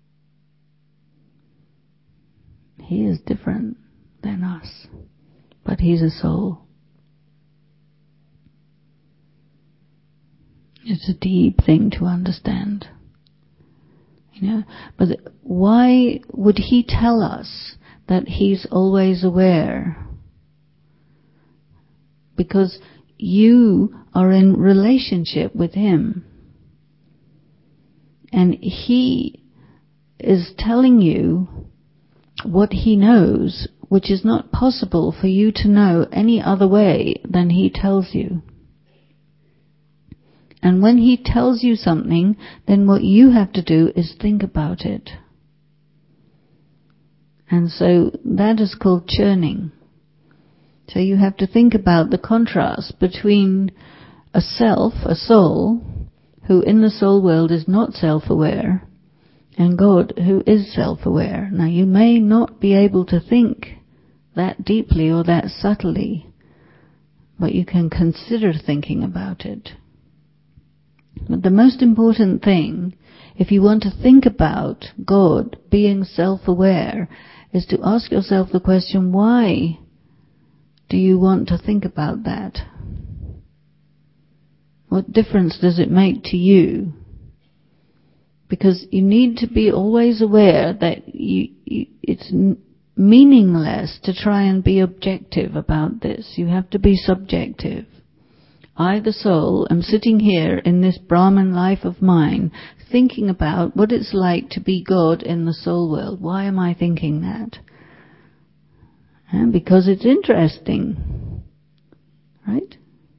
He is different than us, but He's a soul. It's a deep thing to understand. You know, but why would he tell us that he's always aware? Because you are in relationship with him. And he is telling you what he knows, which is not possible for you to know any other way than he tells you. And when he tells you something, then what you have to do is think about it. And so that is called churning. So you have to think about the contrast between a self, a soul, who in the soul world is not self-aware, and God who is self-aware. Now you may not be able to think that deeply or that subtly, but you can consider thinking about it. But the most important thing, if you want to think about God being self-aware, is to ask yourself the question, why do you want to think about that? What difference does it make to you? Because you need to be always aware that you, you, it's n- meaningless to try and be objective about this. You have to be subjective. I, the soul, am sitting here in this Brahman life of mine, thinking about what it's like to be God in the soul world. Why am I thinking that? And because it's interesting, right?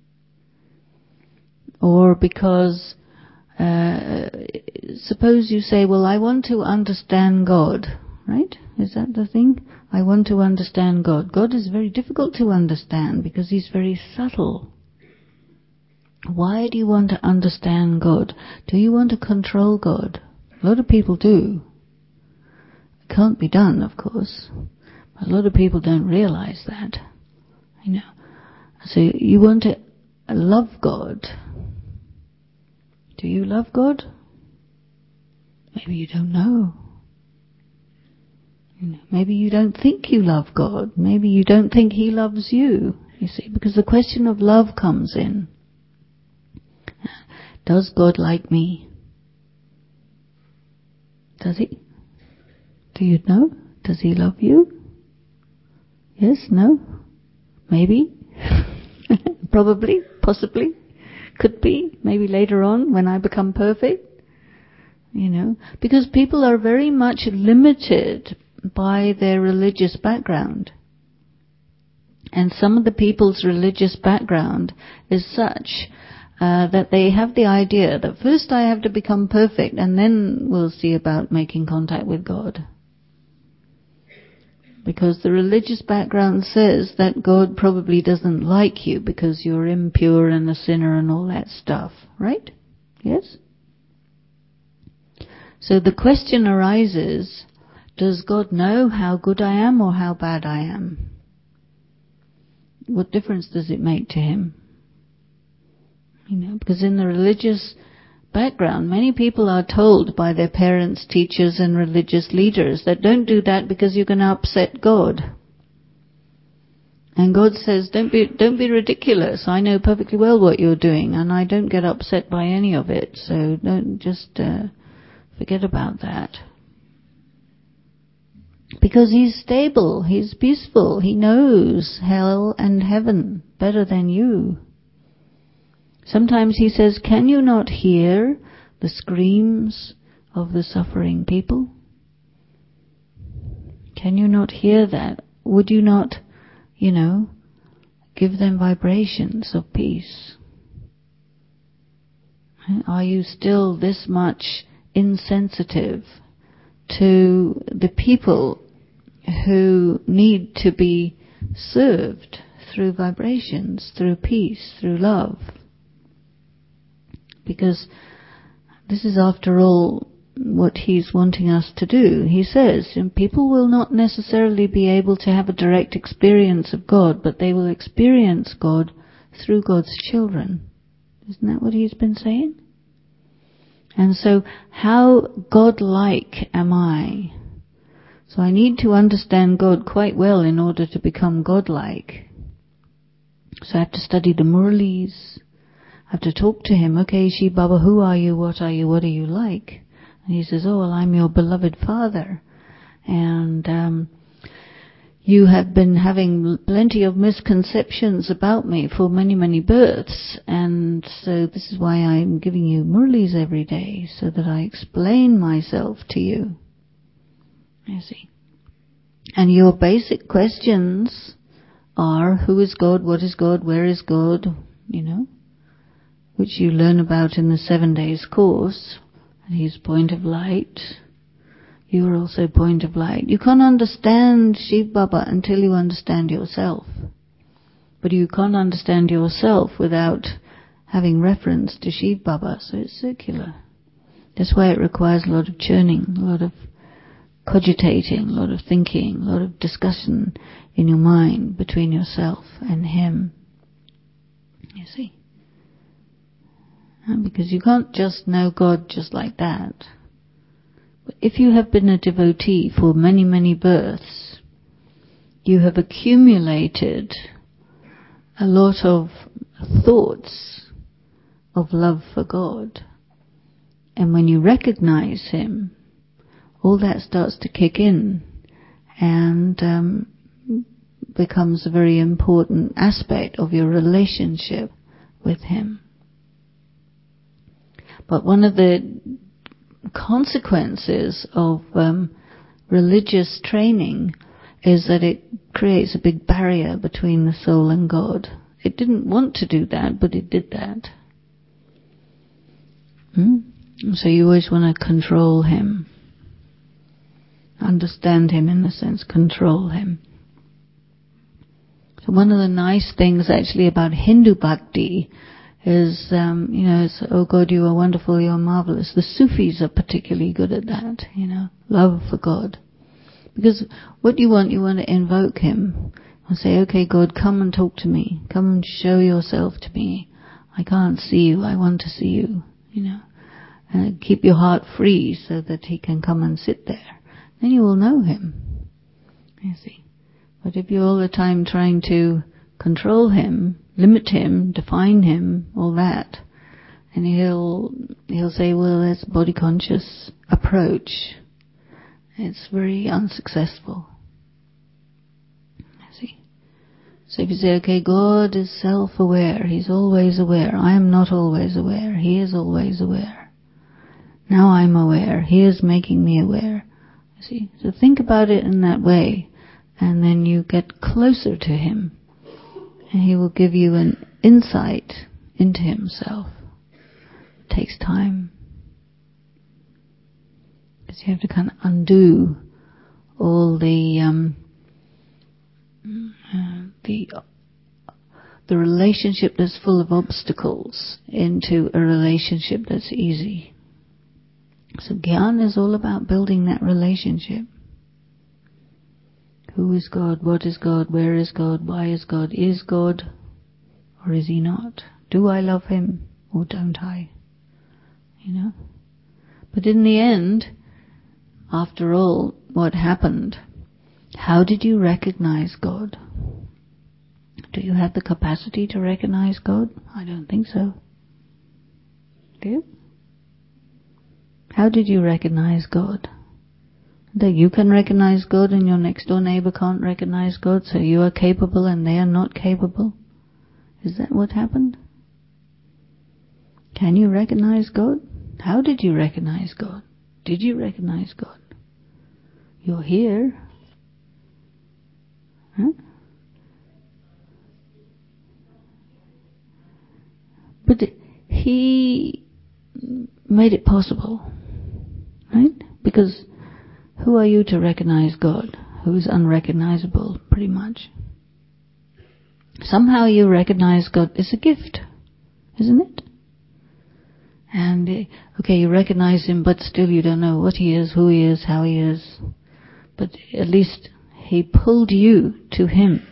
Or because, uh, suppose you say, well, I want to understand God, right? Is that the thing? I want to understand God. God is very difficult to understand because he's very subtle. Why do you want to understand God? Do you want to control God? A lot of people do. It can't be done, of course. But a lot of people don't realize that. You know. So you want to love God. Do you love God? Maybe you don't know. You know. Maybe you don't think you love God. Maybe you don't think he loves you. You see, because the question of love comes in. Does God like me? Does he? Do you know? Does he love you? Yes? No? Maybe? Probably? Possibly? Could be? Maybe later on when I become perfect? You know? Because people are very much limited by their religious background. And some of the people's religious background is such Uh, that they have the idea that first I have to become perfect and then we'll see about making contact with God. Because the religious background says that God probably doesn't like you because you're impure and a sinner and all that stuff, right? Yes? So the question arises, does God know how good I am or how bad I am? What difference does it make to him? You know, because in the religious background, many people are told by their parents, teachers, and religious leaders that don't do that because you're going to upset God. And God says, don't be, don't be ridiculous. I know perfectly well what you're doing, and I don't get upset by any of it. So don't just uh, forget about that. Because he's stable, he's peaceful, he knows hell and heaven better than you. Sometimes he says, can you not hear the screams of the suffering people? Can you not hear that? Would you not, you know, give them vibrations of peace? Are you still this much insensitive to the people who need to be served through vibrations, through peace, through love? Because this is, after all, what he's wanting us to do. He says, people will not necessarily be able to have a direct experience of God, but they will experience God through God's children. Isn't that what he's been saying? And so, how God-like am I? So I need to understand God quite well in order to become God-like. So I have to study the Murlis. have to talk to him. Okay, Shiv Baba, who are you? What are you? What are you like? And he says, oh, well, I'm your beloved father. And um, you have been having plenty of misconceptions about me for many, many births. And so this is why I'm giving you murlis every day, so that I explain myself to you. You see. And your basic questions are, who is God? What is God? Where is God? You know, which you learn about in the seven days course. And he's point of light. You are also point of light. You can't understand Shiv Baba until you understand yourself. But you can't understand yourself without having reference to Shiv Baba. So it's circular. That's why it requires a lot of churning, a lot of cogitating, a lot of thinking, a lot of discussion in your mind between yourself and him. You see? Because you can't just know God just like that. But if you have been a devotee for many, many births, you have accumulated a lot of thoughts of love for God. And when you recognize him, all that starts to kick in and um, becomes a very important aspect of your relationship with him. But one of the consequences of um, religious training is that it creates a big barrier between the soul and God. It didn't want to do that, but it did that. Hmm? So you always want to control him. Understand him in the sense, control him. So one of the nice things actually about Hindu bhakti is, um, you know, it's, oh God, you are wonderful, you are marvelous. The Sufis are particularly good at that, you know, love for God. Because what you want, you want to invoke him and say, okay, God, come and talk to me. Come and show yourself to me. I can't see you, I want to see you, you know. And keep your heart free so that he can come and sit there. Then you will know him, you see. But if you're all the time trying to control him, limit him, define him, all that, and he'll he'll say, well, that's a body conscious approach. It's very unsuccessful. You see. So if you say, okay, God is self-aware, he's always aware. I am not always aware, he is always aware. Now I'm aware, he is making me aware. You see. So think about it in that way, and then you get closer to him. And he will give you an insight into himself. It takes time. Because you have to kind of undo all the um, uh, the the relationship that's full of obstacles into a relationship that's easy. So Gyan is all about building that relationship. Who is God? What is God? Where is God? Why is God? Is God or is he not? Do I love him or don't I? You know? But in the end, after all, what happened? How did you recognize God? Do you have the capacity to recognize God? I don't think so. Do you? How did you recognize God? That you can recognize God and your next door neighbor can't recognize God, so you are capable and they are not capable? Is that what happened? Can you recognize God? How did you recognize God? Did you recognize God? You're here. Huh? But he made it possible, right? Because who are you to recognize God, who is unrecognizable, pretty much? Somehow you recognize God as a gift, isn't it? And, okay, you recognize him, but still you don't know what he is, who he is, how he is. But at least he pulled you to him.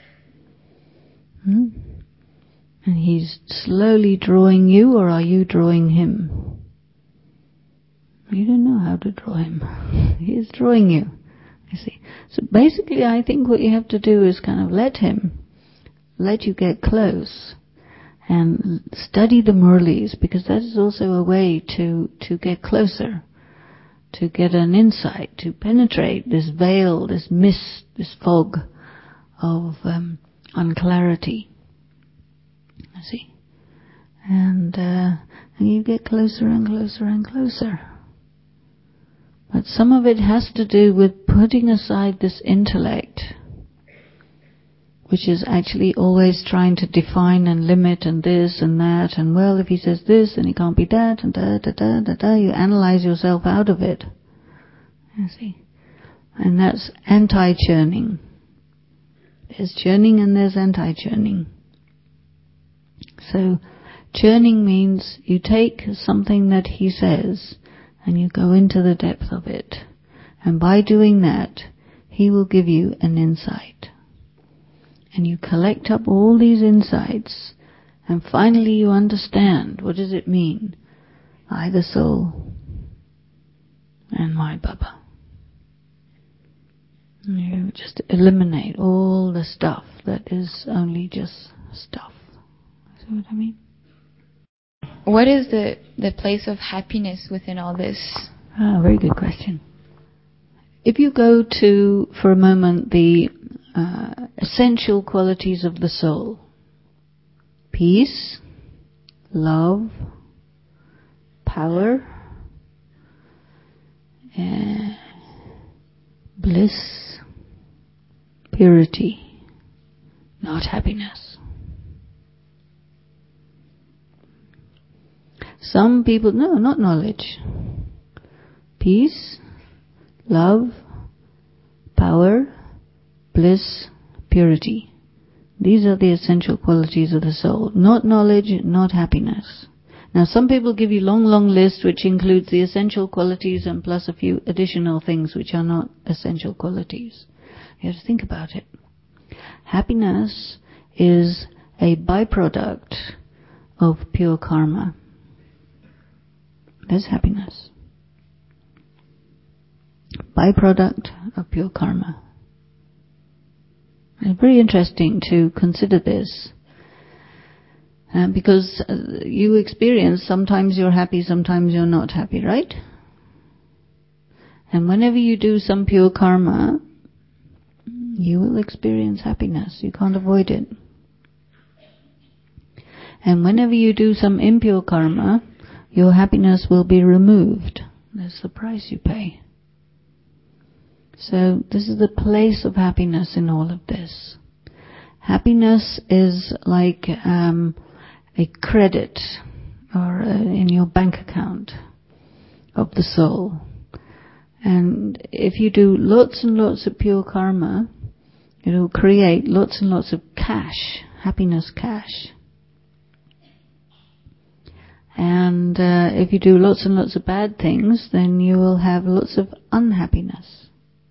Hmm? And he's slowly drawing you, or are you drawing him? You don't know how to draw him. He is drawing you, you see. So basically I think what you have to do is kind of let him, let you get close, and study the Murlis, because that is also a way to, to get closer, to get an insight, to penetrate this veil, this mist, this fog of um, unclarity. I see. And, uh, and you get closer and closer and closer. But some of it has to do with putting aside this intellect, which is actually always trying to define and limit and this and that, and well, if he says this, then he can't be that, and da da da da da. You analyze yourself out of it. You see? And that's anti-churning. There's churning and there's anti-churning. So, churning means you take something that he says and you go into the depth of it. And by doing that, he will give you an insight. And you collect up all these insights, and finally you understand, what does it mean? I, the soul, and my Baba. You just eliminate all the stuff that is only just stuff. See what I mean? What is the, the place of happiness within all this? Ah, very good question. If you go to, for a moment, the uh, essential qualities of the soul: peace, love, power, uh, bliss, purity, not happiness. Some people, no, not knowledge. Peace, love, power, bliss, purity. These are the essential qualities of the soul. Not knowledge, not happiness. Now, some people give you long, long lists which includes the essential qualities and plus a few additional things which are not essential qualities. You have to think about it. Happiness is a byproduct of pure karma. That's happiness. Byproduct of pure karma. It's very interesting to consider this. Uh, because uh, you experience sometimes you're happy, sometimes you're not happy, right? And whenever you do some pure karma, you will experience happiness. You can't avoid it. And whenever you do some impure karma, your happiness will be removed. That's the price you pay. So this is the place of happiness in all of this. Happiness is like um, a credit or uh, in your bank account of the soul. And if you do lots and lots of pure karma, it will create lots and lots of cash, happiness cash. And uh, if you do lots and lots of bad things, then you will have lots of unhappiness.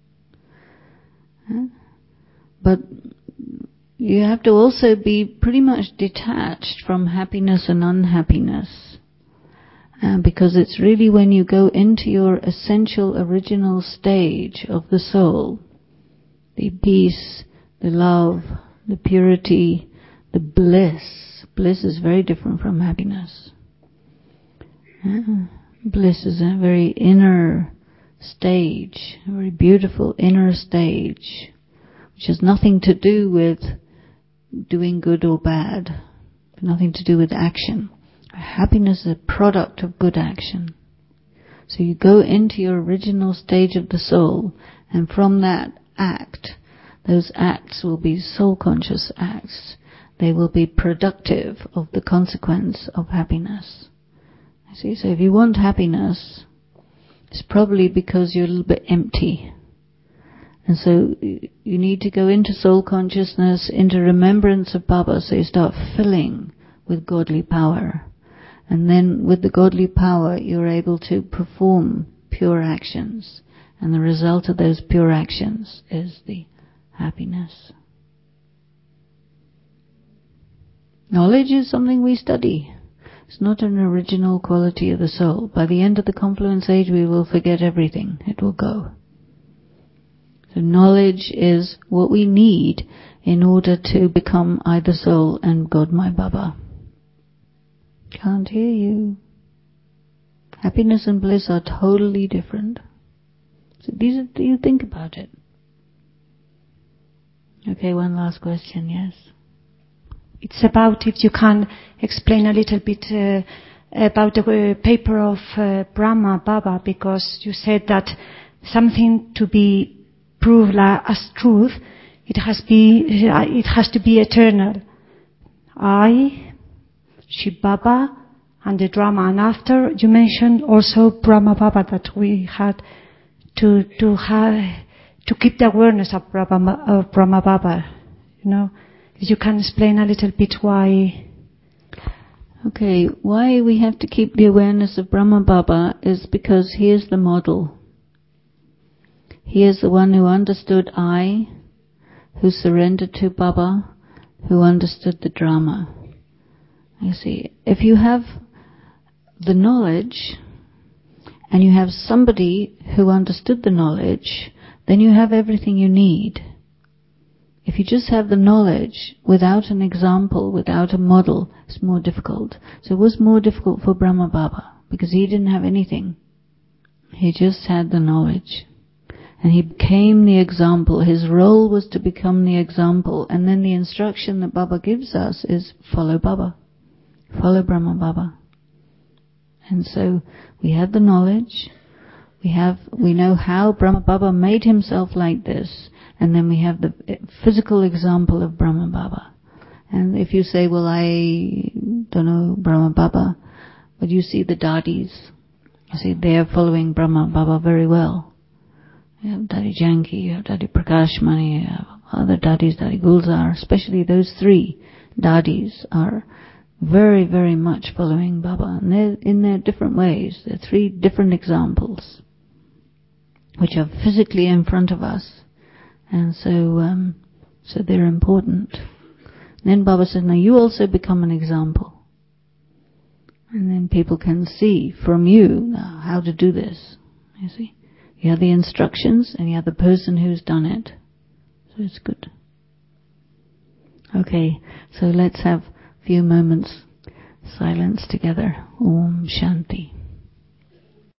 Huh? But you have to also be pretty much detached from happiness and unhappiness. Uh, because it's really when you go into your essential original stage of the soul, the peace, the love, the purity, the bliss. Bliss is very different from happiness. Uh, bliss is a very inner stage, a very beautiful inner stage, which has nothing to do with doing good or bad, nothing to do with action. Happiness is a product of good action. So you go into your original stage of the soul, and from that act, those acts will be soul-conscious acts. They will be productive of the consequence of happiness. See, so if you want happiness, it's probably because you're a little bit empty. And so you need to go into soul consciousness, into remembrance of Baba, so you start filling with godly power. And then with the godly power, you're able to perform pure actions. And the result of those pure actions is the happiness. Knowledge is something we study. It's not an original quality of the soul. By the end of the confluence age, we will forget everything. It will go. So knowledge is what we need in order to become I the soul and God my Baba. Can't hear you. Happiness and bliss are totally different. So these are, you think about it. Okay, one last question, yes. It's about if you can explain a little bit uh, about the uh, paper of uh, Brahma Baba, because you said that something to be proved la- as truth, it has be uh, it has to be eternal. I, Shiv Baba, and the drama, and after you mentioned also Brahma Baba, that we had to to have to keep the awareness of Brahma, of Brahma Baba. You know, if you can explain a little bit why. Okay, why we have to keep the awareness of Brahma Baba is because he is the model. He is the one who understood I, who surrendered to Baba, who understood the drama. You see, if you have the knowledge and you have somebody who understood the knowledge, then you have everything you need. If you just have the knowledge without an example, without a model, it's more difficult. So it was more difficult for Brahma Baba because he didn't have anything. He just had the knowledge. And he became the example. His role was to become the example. And then the instruction that Baba gives us is follow Baba. Follow Brahma Baba. And so we have the knowledge. We have, we know how Brahma Baba made himself like this. And then we have the physical example of Brahma Baba. And if you say, well, I don't know Brahma Baba, but you see the Dadis, you see they are following Brahma Baba very well. You have Daddy Janki, you have Daddy Prakash Mani, you have other Dadis, Daddy Gulzar, especially those three Dadis are very, very much following Baba. And they're in their different ways. They're three different examples, which are physically in front of us. And so, um, so they're important. And then Baba says, now you also become an example. And then people can see from you how to do this. You see? You have the instructions and you have the person who's done it. So it's good. Okay, so let's have a few moments silence together. Om Shanti.